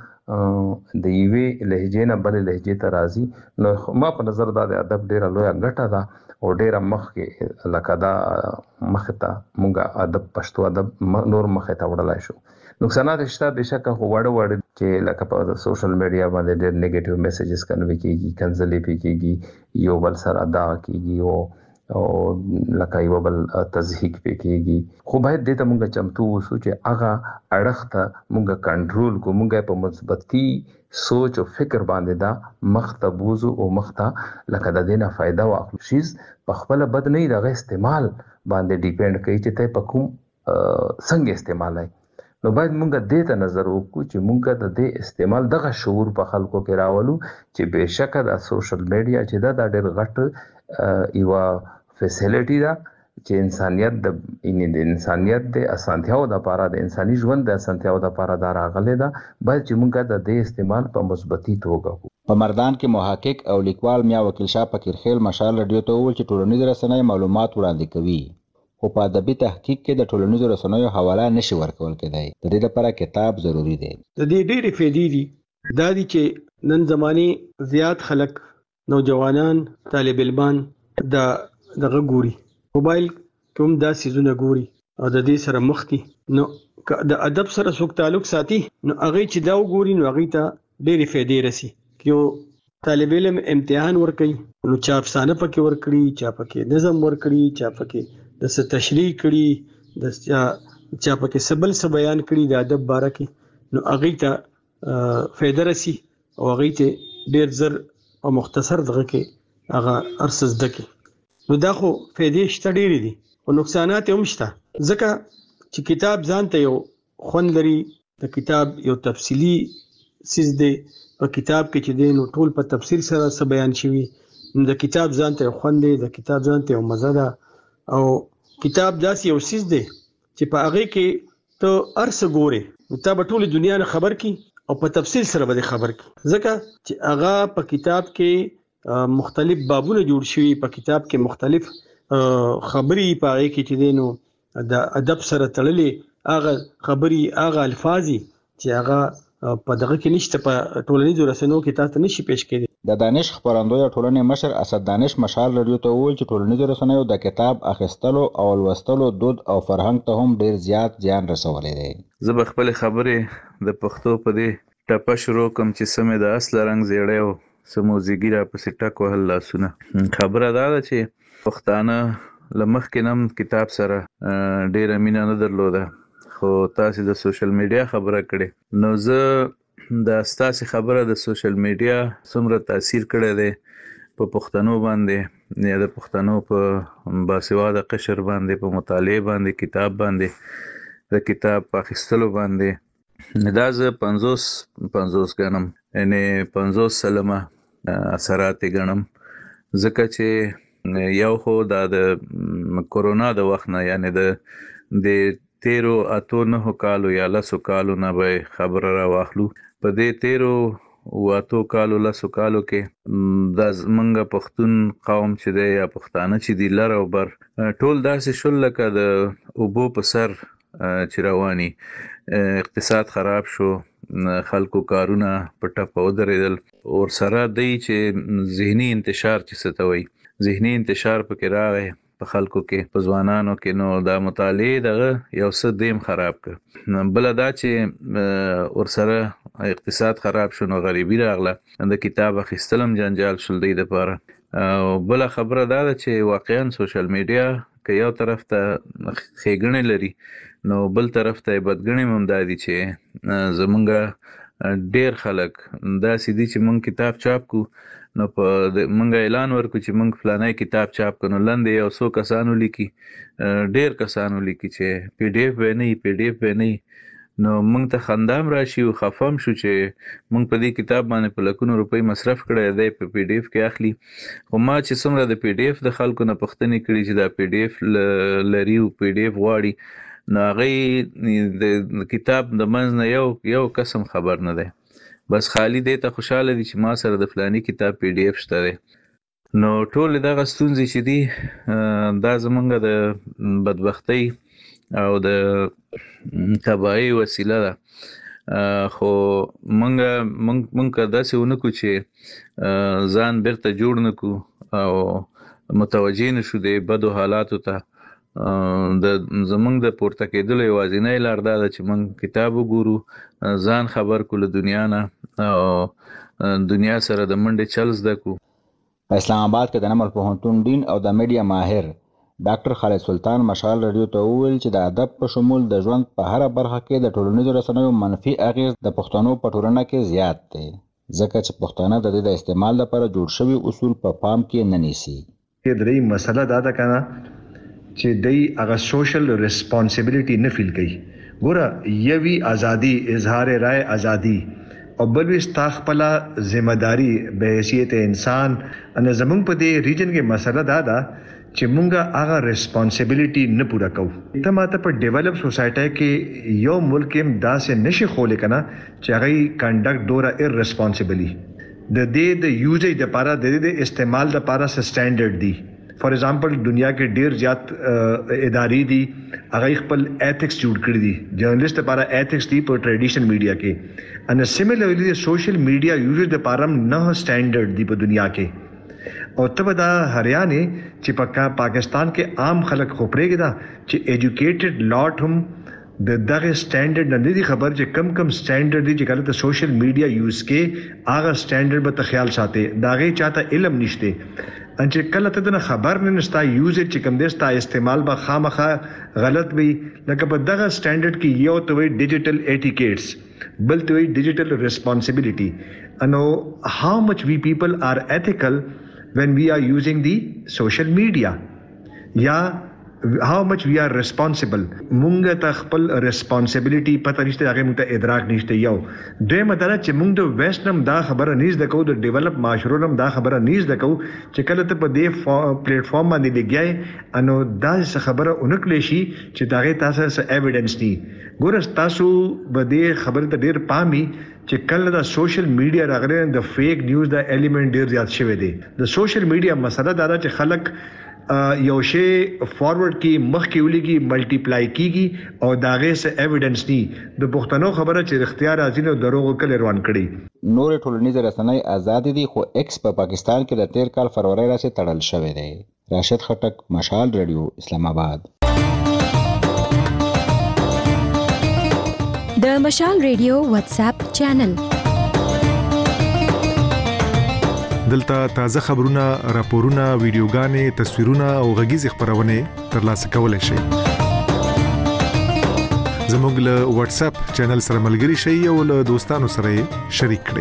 N: هغه د یوې لهجې نه بلې لهجې ته راځي. نو ما په نظر دا د ادب ډېره لویه ګټه ده او ډېره مخکې لکه دا مخې ته مونږ ادب پښتو ادب نور مخې ته وړلی شو. نقصانات شته بېشکه، خو واړه چې لکه په سوشل میډیا باندې ډېر نیګیټیو میسیجز کنوي کېږي، کنځلې پې کېږي، یو بل سره دعا کېږي او لکه یو بل تضحیک پې کېږي. خو باید دې ته مونږ چمتو اوسو چې هغه اړخ ته مونږ کنټرول کړو، مونږ په مثبتي سوچ او فکر باندې دا مخ ته بوزو او مخ ته لکه د دې نه فایده واخلو. شیز په خپله بد نه وي، د هغه استعمال باندې ډیپینډ کوي چې ته په کوم څنګه استعمالوي. نو باید مونږ دې ته نظر وکړو چې مونږ د دې استعمال دغه شعور په خلکو کې راولو چې بېشکه د سوشل میډیا چې دا ډېر غټ یوه فیسیلیټي ده چې انسانیت د اسانتیاو دپاره، د انساني ژوند د اسانتیاو دپاره دا راغلی ده. باید چې مونږ د دې استعمال په مثبتي توګه وکړو.
G: په مردان کې محقق او لیکوال میا وکیل شاه فقیرخیل مشال ریډیو ته وویل چې ټولنیز رسنۍ معلومات وړاندې کوي، خو په ادبي تحقیق کې د ټولنیزو رسنیو حواله نشي ورکول کېدی. د دې لپاره کتاب ضروري دی. د
O: دې ډېرې فایدې دي. دا دي چې نن زمانې زیات خلک نوجوانان طالب علمان دغه ګوري، موبایل کوم دا سیزونه ګوري او د دې سره مخ دي. نو د ادب سره څوک تعلق ساتي نو هغې چې دا وګوري نو هغې ته ډېرې فایدې رسي. که یو طالب علم امتحان ورکوي نو چا افسانه پکې ورکړي، چا پکې نظم ورکړي، چا پکې د څه تشریح کړي، د چا پکې څه بل څه بیان کړي د ادب باره کې، نو هغې ته فایده رسي او هغې ته ډېر زر او مختصر دغه کې هغه هر څه زده کړي. نو دا خو فایدې شته ډېرې دي، خو نقصانات هم شته، ځکه چې کتاب ځان ته یو خوند لري. د کتاب یو تفصیلي څیز دی، په کتاب کې چې دی نو ټول په تفصیل سره څه بیان شوي، نو د کتاب ځان ته یو خوند دی، د کتاب ځان ته یو مزه ده. او کتاب داسې یو څیز دی چې په هغې کې ته هر څه ګورې، نو تا به ټولې دنیا نه خبر کړي او په تفصیل سره به خبر کی ځکه چې هغه په کتاب کې مختلف بابونه جوړ شوي په کتاب کې مختلف خبري پاره کې چې دینو د ادب سره تړلې هغه خبري هغه الفاظي چې هغه په دغه کې نشته په ټولنیزو رسنیو کې تاسو نشي پېښ کړئ.
G: د دانش خبرندوی ټولنې مشر اسد دانش مشال رادیو ته وویل چې ټولنیزو رسنیو د کتاب اخیستلو او لوستلو دود او فرهنګ ته هم ډیر زیات زیان رسولی دی.
J: زه به خپل خبرې د پښتو په دې ټپه شروع کوم چې سمې د اصل رنګ زیړی او سموزیګي را پسې ټک وهل لاسونه. خبره دا ده چې پښتانه له مخکې نم کتاب سره ډیره مینه نه درلوده، خو تاسو د سوشل میډیا خبره کړې، نو زه د ستاسو خبره د سوشل میډیا څومره تاثیر کړی دی په پښتنو باندې یا د پښتنو په باسواده قشر باندې، په مطالعه باندې، کتاب باندې، د کتاب په اخیستلو باندې، دا زه 50 ګڼم، یعنی 50 سلمه اثرات ګڼم، ځکه چې یو خو دا د کورونا د وخت نه، یعنی د 13 کالو یا 10 کالو نه به خبره را واخلو. په دې 13 کالو 10 کالو کې د زمونږ پښتون قوم چې دی یا پښتانه چې دی لر او بر ټول داسې شول لکه د اوبو په سر چې رواني، اقتصاد خراب شو، خلکو کارونه په ټپه ودرېدل، اور سره دی چې ذهني انتشار چې څه ته وایي، ذهني انتشار پکې راغی په خلکو کې، په ځوانانو کې، نو دا مطالعه دغه یو څه دیم خراب کړ. بل دا چې ورسره اقتصاد خراب شو، نو غریبي راغله، د کتاب اخیستلم جنجال شول دی لپاره. او بل خبره دا ده چې واقعا سوشل میډیا که یو طرف ته ښېګڼې لري، نو بل طرف ته بدګڼې هم دا دي چې زمونږ ډیر خلک داسې دي چې مونږ کتاب چاپ کو، نو په مونږ اعلان ورکو چې مونږ فلانه کتاب چاپ کړو، لاندې یو څو کسانو لیکي، ډیر کسانو لیکي چې پی ډی اف به نه، نو مونږ ته خندام راشي او خفم شو چې مونږ په دې کتاب باندې په لکونو روپۍ مصرف کړی دی، په پی ډی اف کې اخلي. خو ما چې څومره د پی ډی اف د خلکو نه پوښتنې کړي چې دا پی ډی اف لري او پی ډی اف غواړي، نو هغې د کتاب د منځ نه یو قسم خبر نه دی، بس خالی دی ته خوشحاله دي چې ما سره د فلانی کتاب پی ډی اف شته دی. نو ټول دغه ستونزې چې دي دا زمونږ د بدبختۍ او د تباہي وسیله ده، خو مونږ که داسې ونه کړو چې ځان بیرته جوړ نه کړو او متوجه نه شو د بدو حالاتو ته، زمونږ د پورته کېدلو یوازینۍ لار دا ده چې مونږ کتاب وګورو، ځان خبر کړو له دنیا نه او دنیا سره د منډې چل زده کړو.
G: په اسلام آباد کې د نمل پوهنتون ډین او د میډیا ماهر ډاکټر خالد سلطان مشال رادیو ته وویل چې د ادب په شمول د ژوند په هره برخه کې د ټولنیزو رسنیو منفي اغېز د پښتنو په ټولنه کې زیات دی، ځکه چې پښتانه د دې د استعمال لپاره جوړ شوي اصول په پام کې نه نیسي.
P: درې مسله دا ده کنه چې دای هغه سوشل ریسپانسیبিলিټي نه فیل کوي. ګوره یوي ازادي، اظهار رائے ازادي، او بل وی استخپل ذمہ داری به حیثیت انسان ان زمونږ په دې ریجن کې مسله دا ده چې مونږه هغه ریسپانسیبিলিټي نه پوره کوو. ته ماته په ډیولپ سوسایټي کې یو ملک هم داسې نشي خولې کنه چې هغه کنډکټ ډوره ایرریسپانسیبلی د دې د یوزیج د لپاره د دې استعمال د لپاره سټانډرډ دی. فار ایگزامپل دنیا کې ډیر زیات ادارې دي هغه خپل ایتھکس جوړ کړی دي، جرنالست لپاره ایتھکس دی په ټریډیشنل میډیا کې، ان سیملرلی سوشل میډیا یوزر د لپاره نه سټانډرډ دی په دنیا کې. او ته دا هریانه چې پاکستان کې عام خلک خو پرېږي دا چې ایجوکیټډ لاټ هم د دغه سټانډرډ نه دي خبر چې کم سټانډرډ دي چې کله ته سوشل میډیا یوز کې هغه سټانډرډ به ته خیال ساتي، داغه چاته علم نشته، ان چې کله ته نه خبر نه نشتا یوز چې کم دې ستا استعمال به خامخا غلط وي، لکه په دغه سټانډرډ کې یو ته وي ډیجیټل ایټیکیټس، بل ته وي ډیجیټل ریسپانسیبিলিټي. انو هاو مچ وی پیپل آر ایتھیکل when we are using the social media. یا how much we are responsible. مونږ ته خپل responsibility پته نشته، هغه مونږ ته ادراک نشته. یو دویمه دا چې مونږ د ویسټنم دا خبره نیز د کو د ډیولپ معاشرونم دا خبره نیز د کو چې کله ته په دې پلیټ فارم باندې لګیای انو دا څه خبره اونکلی شي چې داغه تاسو څه ایویډنس دي. ګور تاسو به دې خبره ته ډیر پامي چې کله دا سوشل میډیا راغلی د فیک نیوز دا ایلیمنٹ ډیر زیات شوی دی. د سوشل میډیا مسله دا ده چې خلک یو شی فارورډ کی مخ کې ولګي ملټیپلای کیږي او داغه سه ایویډنس ني د پښتنو خبره چې اختیار ازینو دروغ کله روان کړي.
G: نور ټولنیز رسنۍ آزاد دي خو ایکس په پاکستان کې د 13 کال فروری راځي تړل شوی دی. راشد خټک، مشال رادیو، اسلام آباد.
A: د مشال رادیو واتس اپ چینل
B: دلته تازه خبرونه، راپورونه، ویډیوګانې، تصویرونه او غږیز خبرونه ترلاسه کولای شئ. زموږ له واتس اپ چینل سره ملګري شئ او له دوستانو سره شریک کړئ.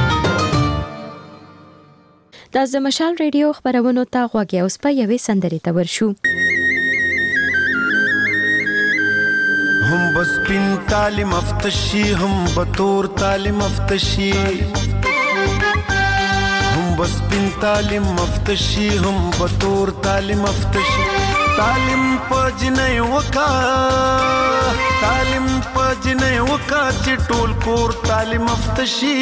A: د مشال رادیو خبرونه ته غوږی اوس په یوې سندرې ته ورشو.
D: هم بس پین تعلیم افتشی، هم بطور تعلیم افتشی، بس پین تعلیم مفتشی، هم بطور تعلیم مفتشی. تعلیم پجنې وکا، تعلیم پجنې وکا چې ټول کور تعلیم مفتشی.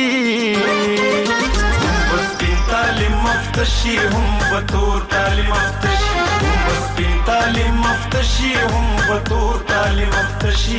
D: بس پین تعلیم مفتشی، هم بطور تعلیم مفتشی، بس پین تعلیم مفتشی، هم بطور تعلیم مفتشی.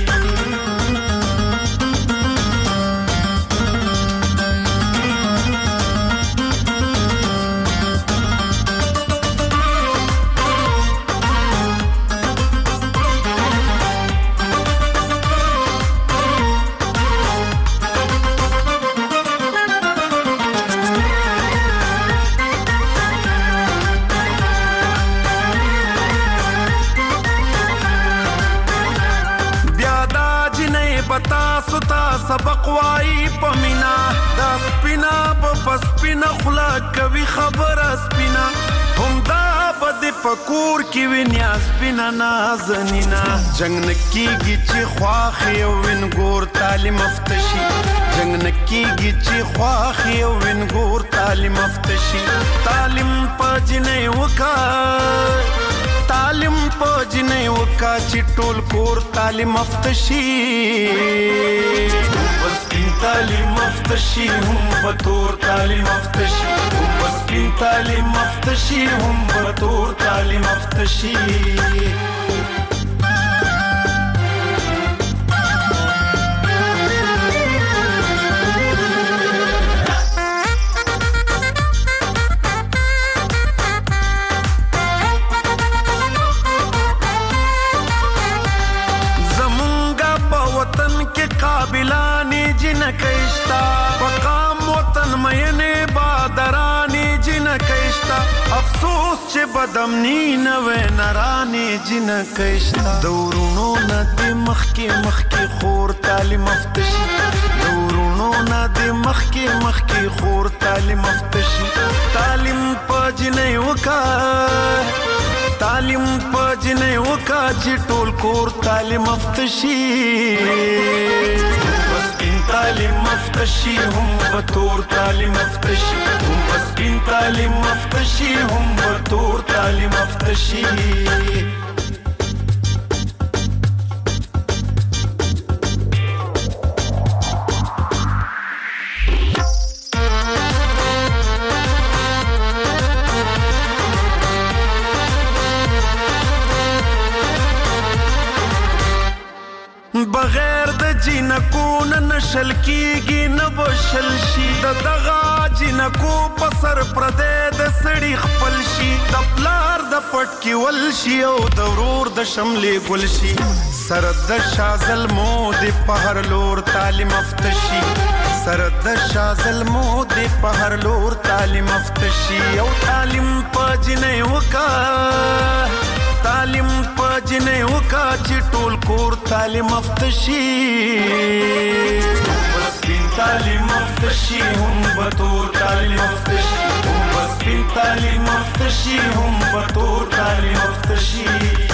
D: سبق وای پمینا دا سپینا پسپینا خلا کوي خبر سپینا هم دا بد پکور کی وینیا سپینا نازنینا. جنگ نکیږي چې خواخ یو وین ګور تعلیم مفتشی، جنگ نکیږي چې خواخ یو وین ګور تعلیم مفتشی. تعلیم پجنې وکا، تعلیم پجنې وکا چې ټول کور تعلیم مفتشی. بس پین تعلیم مفتشی، هم بطور تعلیم مفتشی، بس پین تعلیم مفتشی، هم بطور تعلیم مفتشی. قابلانی جن کشتا مقام وطن مینه بادرانی جن کشتا افسوس چې بدمنی نوې نرانی جن کشتا. دورونو ند مخکی مخکی خور تعلیم مفتشی، دورونو ند مخکی مخکی خور تعلیم مفتشی. تعلیم پجنې وکا، تعلیم پجنې وکا چې ټول کور تعلیم مفتشی. بس پین تعلیم مفتشی، هم بطور تعلیم مفتشی، بس پین تعلیم مفتشی، هم بطور تعلیم مفتشی. بغیر د جنکو نه نشل کیږي نه بشل شي. د دغه جنکو په سر پردې د سړي خپل شي. د پلار د پټ کې ول شي او د ورور د شملې ګل شي. سر د شازل مو د په هر لور تعلیم مفتشی، سر د شازل مو د په هر لور تعلیم مفتشی. او تعلیم پجنې وکا، تعلیم پجنې وکا چې ټول کور تعلیم مفتشی. بس پین تعلیم مفتشی، هم بطور تعلیم مفتشی، بس پین تعلیم مفتشی، هم بطور تعلیم باندې مفتشي